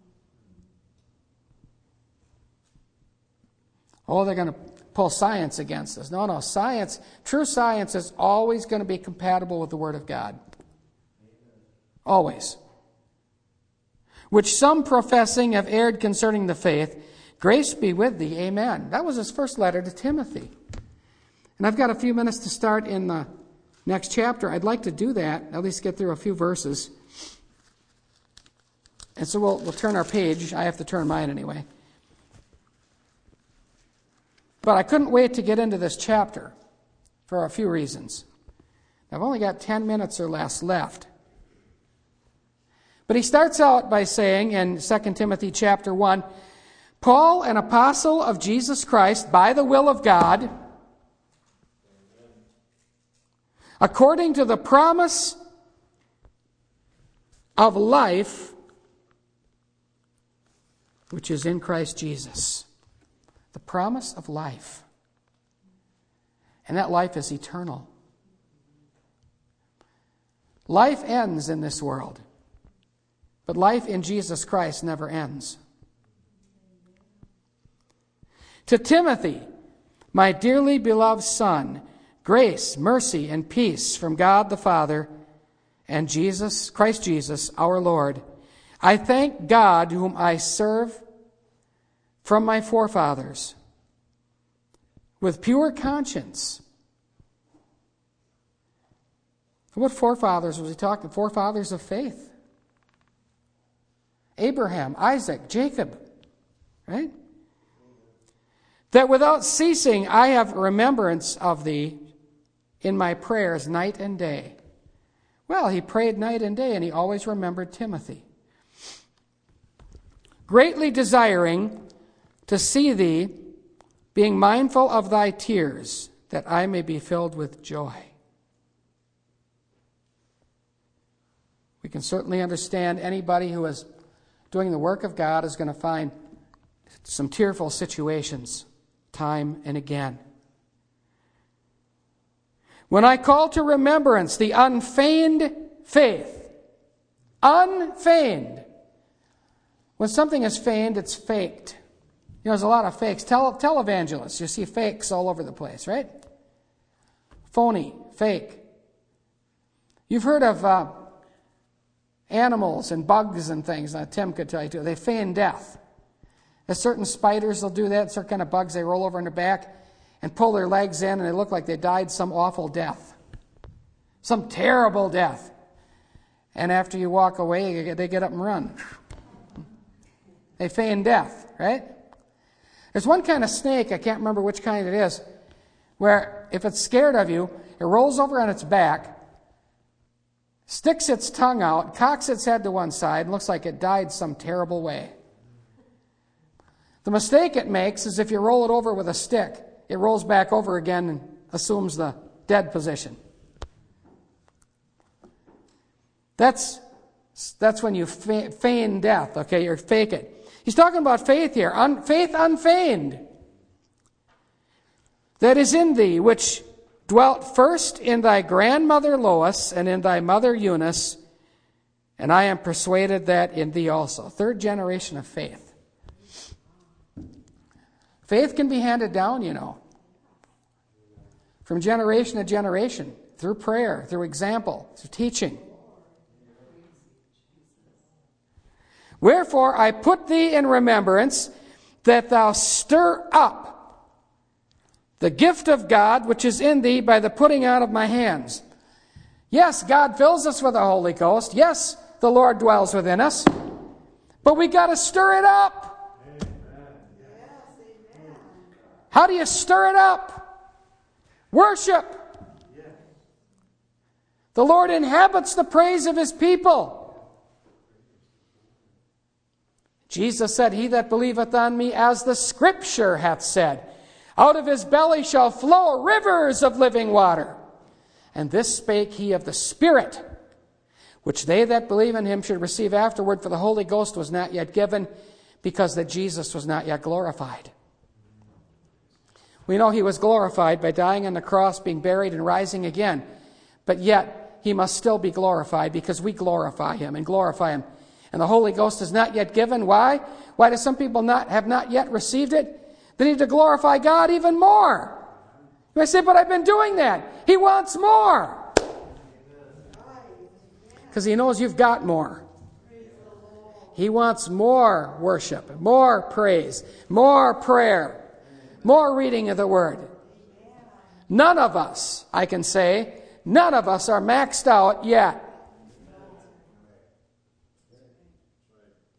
A: Oh, they're going to pull science against us. No, no, science, true science is always going to be compatible with the Word of God. Always. Which some professing have erred concerning the faith. Grace be with thee. Amen. That was his first letter to Timothy. And I've got a few minutes to start in the next chapter. I'd like to do that, at least get through a few verses. And so we'll, we'll turn our page. I have to turn mine anyway. But I couldn't wait to get into this chapter for a few reasons. I've only got ten minutes or less left. But he starts out by saying in Second Timothy chapter one, Paul, an apostle of Jesus Christ, by the will of God, according to the promise of life, which is in Christ Jesus. The promise of life. And that life is eternal. Life ends in this world, but life in Jesus Christ never ends. To Timothy, my dearly beloved son, grace, mercy, and peace from God the Father and Jesus, Christ Jesus, our Lord. I thank God whom I serve from my forefathers with pure conscience. What forefathers was he talking? Forefathers of faith. Abraham, Isaac, Jacob, right? That without ceasing I have remembrance of thee in my prayers night and day. Well, he prayed night and day, and he always remembered Timothy. Greatly desiring to see thee, being mindful of thy tears, that I may be filled with joy. We can certainly understand anybody who is doing the work of God is going to find some tearful situations time and again. When I call to remembrance the unfeigned faith, unfeigned. When something is feigned, it's faked. You know, there's a lot of fakes. Tele- televangelists, you see fakes all over the place, right? Phony, fake. You've heard of uh, animals and bugs and things. Uh, Tim could tell you too. They feign death. There's certain spiders will do that. Certain kind of bugs, they roll over in their back and pull their legs in, and they look like they died some awful death, some terrible death. And after you walk away, they get up and run. They feign death, right? There's one kind of snake, I can't remember which kind it is, where if it's scared of you, it rolls over on its back, sticks its tongue out, cocks its head to one side, and looks like it died some terrible way. The mistake it makes is if you roll it over with a stick, it rolls back over again and assumes the dead position. That's, that's when you feign death, okay? You fake it. He's talking about faith here. Un, faith unfeigned. That is in thee, which dwelt first in thy grandmother Lois and in thy mother Eunice, and I am persuaded that in thee also. Third generation of faith. Faith can be handed down, you know, from generation to generation, through prayer, through example, through teaching. Wherefore I put thee in remembrance that thou stir up the gift of God which is in thee by the putting out of my hands. Yes, God fills us with the Holy Ghost. Yes, the Lord dwells within us. But we got to stir it up. How do you stir it up? Worship. The Lord inhabits the praise of his people. Jesus said, he that believeth on me, as the Scripture hath said, out of his belly shall flow rivers of living water. And this spake he of the Spirit, which they that believe in him should receive afterward, for the Holy Ghost was not yet given, because that Jesus was not yet glorified. We know he was glorified by dying on the cross, being buried, and rising again. But yet, he must still be glorified because we glorify him and glorify him. And the Holy Ghost is not yet given. Why? Why do some people not have not yet received it? They need to glorify God even more. You may say, but I've been doing that. He wants more. Because he knows you've got more. He wants more worship, more praise, more prayer. More reading of the Word. None of us, I can say, none of us are maxed out yet.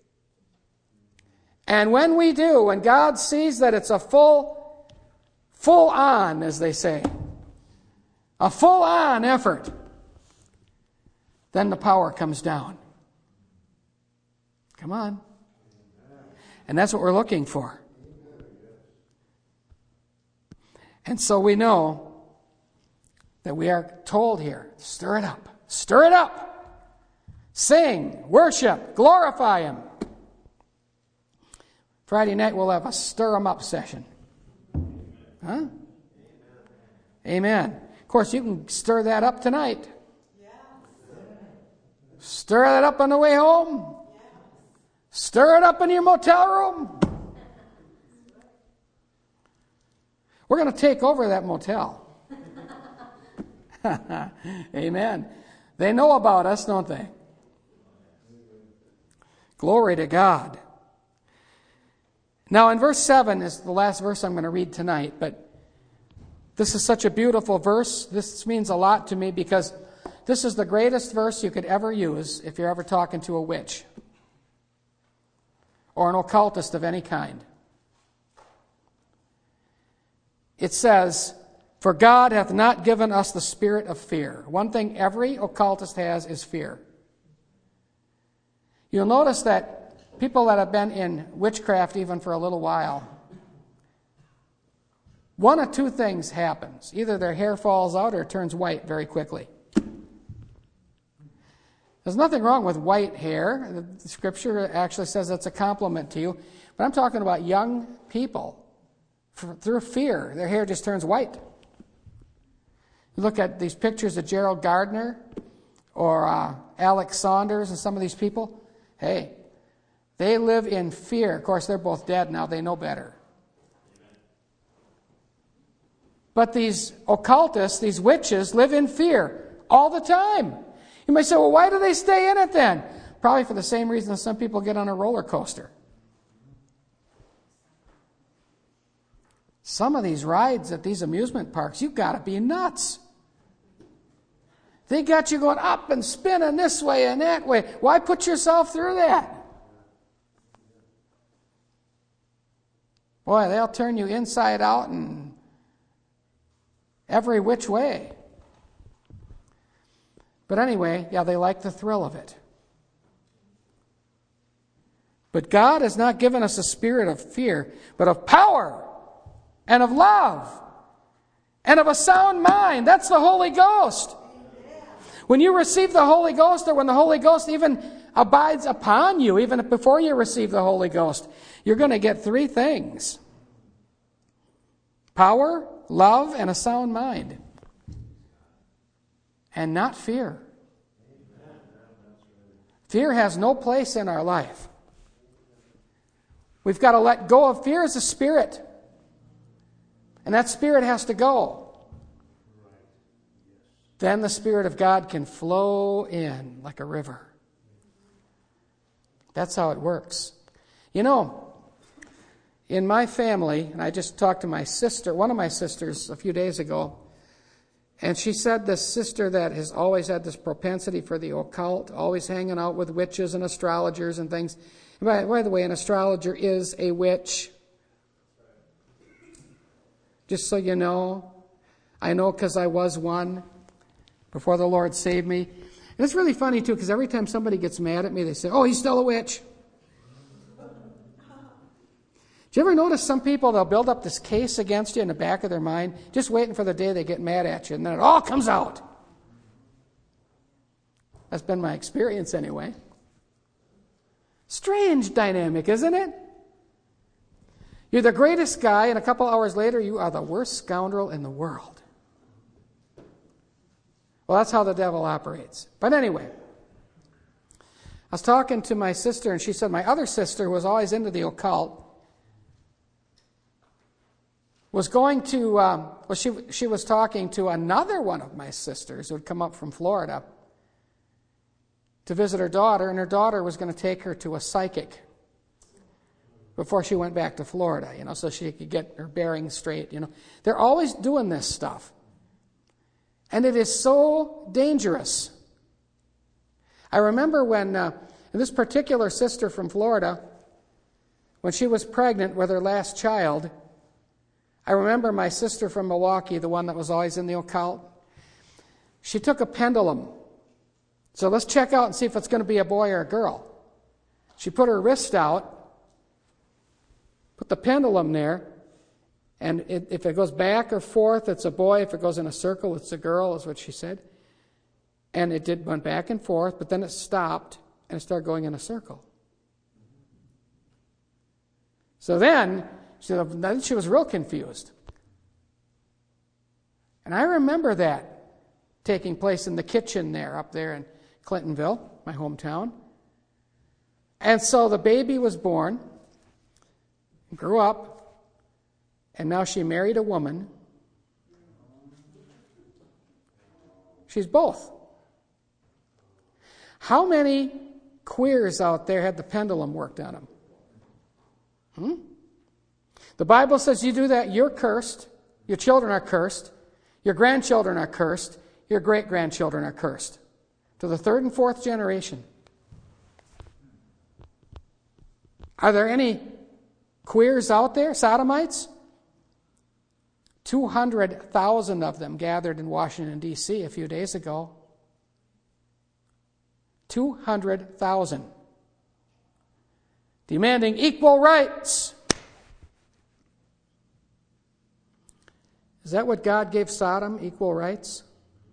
A: And when we do, when God sees that it's a full, full on, as they say, a full on effort, then the power comes down. Come on. And that's what we're looking for. And so we know that we are told here, stir it up. Stir it up. Sing, worship, glorify Him. Friday night we'll have a stir 'em up session. Huh? Amen. Of course, you can stir that up tonight. Stir that up on the way home. Stir it up in your motel room. We're going to take over that motel. Amen. They know about us, don't they? Glory to God. Now in verse seven is the last verse I'm going to read tonight, but this is such a beautiful verse. This means a lot to me because this is the greatest verse you could ever use if you're ever talking to a witch or an occultist of any kind. It says, "For God hath not given us the spirit of fear." One thing every occultist has is fear. You'll notice that people that have been in witchcraft even for a little while, one of two things happens. Either their hair falls out or it turns white very quickly. There's nothing wrong with white hair. The Scripture actually says that's a compliment to you. But I'm talking about young people. For, through fear, their hair just turns white. You look at these pictures of Gerald Gardner or uh, Alex Saunders and some of these people. Hey, they live in fear. Of course, they're both dead now. They know better. But these occultists, these witches, live in fear all the time. You might say, well, why do they stay in it then? Probably for the same reason some people get on a roller coaster. Some of these rides at these amusement parks, you've got to be nuts. They got you going up and spinning this way and that way. Why put yourself through that? Boy, they'll turn you inside out and every which way. But anyway, yeah, they like the thrill of it. But God has not given us a spirit of fear, but of power and of love and of a sound mind. That's the Holy Ghost. When you receive the Holy Ghost, or when the Holy Ghost even abides upon you, even before you receive the Holy Ghost, you're going to get three things: power, love, and a sound mind. And not fear. Fear has no place in our life. We've got to let go of fear as a spirit. And that spirit has to go. Then the Spirit of God can flow in like a river. That's how it works. You know, in my family, and I just talked to my sister, one of my sisters a few days ago, and she said this sister that has always had this propensity for the occult, always hanging out with witches and astrologers and things. And by, by the way, an astrologer is a witch. Just so you know. I know because I was one before the Lord saved me. And it's really funny, too, because every time somebody gets mad at me, they say, oh, he's still a witch. Do you ever notice some people, they'll build up this case against you in the back of their mind, just waiting for the day they get mad at you, and then it all comes out. That's been my experience anyway. Strange dynamic, isn't it? You're the greatest guy, and a couple hours later, you are the worst scoundrel in the world. Well, that's how the devil operates. But anyway, I was talking to my sister, and she said my other sister, who was always into the occult, was going to, um, well, she, she was talking to another one of my sisters who had come up from Florida to visit her daughter, and her daughter was going to take her to a psychic before she went back to Florida, you know, so she could get her bearings straight, you know. They're always doing this stuff. And it is so dangerous. I remember when uh, this particular sister from Florida when she was pregnant with her last child, I remember my sister from Milwaukee, the one that was always in the occult, she took a pendulum. So let's check out and see if it's going to be a boy or a girl. She put her wrist out, put the pendulum there, and it, if it goes back or forth, it's a boy. If it goes in a circle, it's a girl, is what she said. And it did went back and forth, but then it stopped, and it started going in a circle. So then, she, then she was real confused. And I remember that taking place in the kitchen there, up there in Clintonville, my hometown. And so the baby was born, grew up, and now she married a woman. She's both. How many queers out there had the pendulum worked on them? Hmm? The Bible says you do that, you're cursed. Your children are cursed. Your grandchildren are cursed. Your great-grandchildren are cursed. To the third and fourth generation. Are there any queers out there, sodomites? two hundred thousand of them gathered in Washington, D C a few days ago. two hundred thousand. Demanding equal rights. Is that what God gave Sodom, equal rights?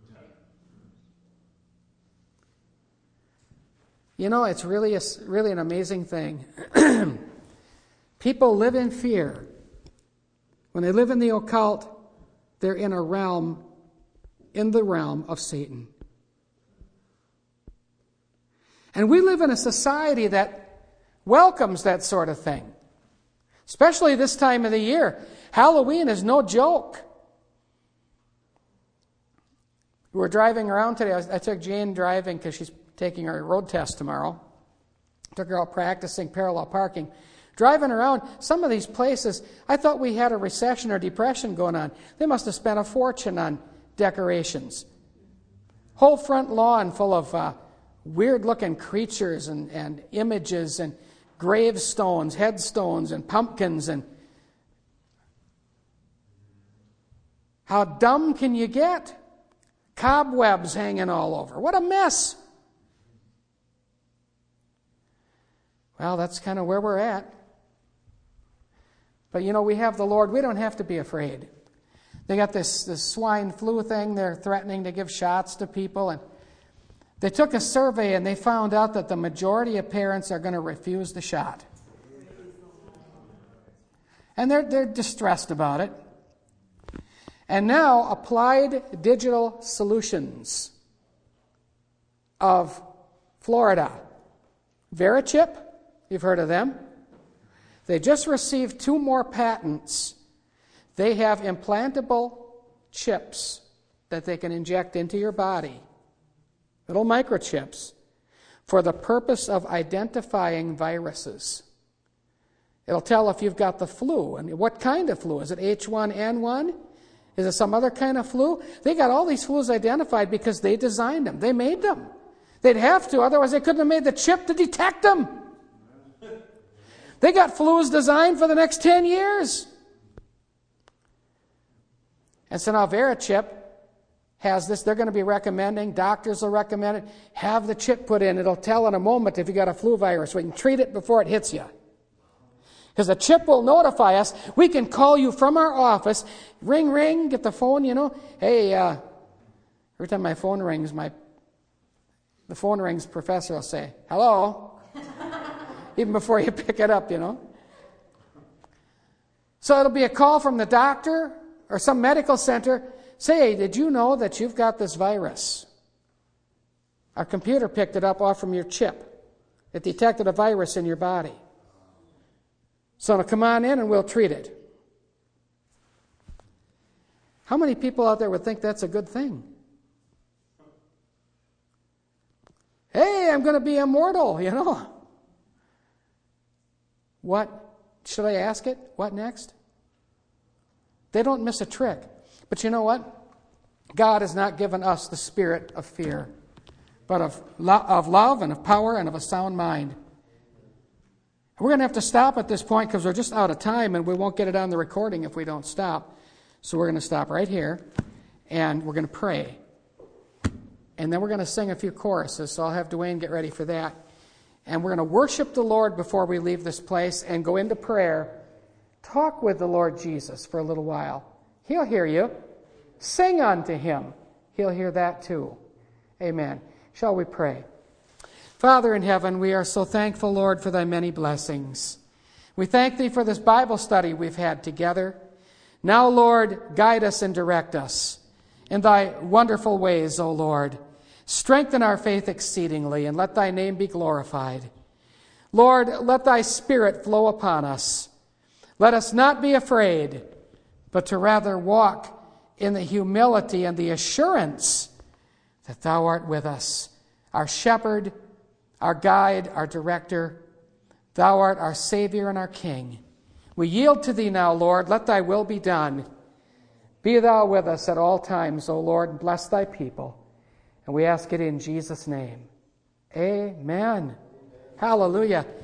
A: You know, it's really a, really an amazing thing. People live in fear. When they live in the occult, they're in a realm, in the realm of Satan. And we live in a society that welcomes that sort of thing. Especially this time of the year. Halloween is no joke. We were driving around today. I, was, I took Jane driving because she's taking her road test tomorrow. Took her out practicing parallel parking. Driving around some of these places, I thought we had a recession or depression going on. They must have spent a fortune on decorations. Whole front lawn full of uh, weird-looking creatures and, and images and gravestones, headstones, and pumpkins. And how dumb can you get? Cobwebs hanging all over. What a mess. Well, that's kind of where we're at. But you know, we have the Lord. We don't have to be afraid. They got this, this swine flu thing. They're threatening to give shots to people. And they took a survey and they found out that the majority of parents are going to refuse the shot. And they're, they're distressed about it. And now, Applied Digital Solutions of Florida. Verichip, you've heard of them. They just received two more patents. They have implantable chips that they can inject into your body, little microchips, for the purpose of identifying viruses. It'll tell if you've got the flu. And what kind of flu? Is it H one N one? Is it some other kind of flu? They got all these flus identified because they designed them. They made them. They'd have to, otherwise they couldn't have made the chip to detect them. They got flus designed for the next ten years. And so now Verichip has this. They're going to be recommending, doctors will recommend it, have the chip put in. It'll tell in a moment if you got a flu virus. We can treat it before it hits you. Because the chip will notify us. We can call you from our office. Ring, ring, get the phone, you know. Hey, uh, every time my phone rings, my the phone rings, professor will say, hello. Even before you pick it up, you know. So it'll be a call from the doctor or some medical center. Say, hey, did you know that you've got this virus? Our computer picked it up off from your chip. It detected a virus in your body. So now come on in and we'll treat it. How many people out there would think that's a good thing? Hey, I'm going to be immortal, you know. What? Should I ask it? What next? They don't miss a trick. But you know what? God has not given us the spirit of fear, but of, lo- of love and of power and of a sound mind. We're going to have to stop at this point because we're just out of time and we won't get it on the recording if we don't stop. So we're going to stop right here and we're going to pray. And then we're going to sing a few choruses, so I'll have Dwayne get ready for that. And we're going to worship the Lord before we leave this place and go into prayer. Talk with the Lord Jesus for a little while. He'll hear you. Sing unto Him. He'll hear that too. Amen. Shall we pray? Father in heaven, we are so thankful, Lord, for Thy many blessings. We thank Thee for this Bible study we've had together. Now, Lord, guide us and direct us in Thy wonderful ways, O Lord. Strengthen our faith exceedingly, and let Thy name be glorified. Lord, let Thy Spirit flow upon us. Let us not be afraid, but to rather walk in the humility and the assurance that Thou art with us, our shepherd, our guide, our director. Thou art our Savior and our King. We yield to Thee now, Lord. Let Thy will be done. Be Thou with us at all times, O Lord, and bless Thy people. And we ask it in Jesus' name. Amen. Hallelujah.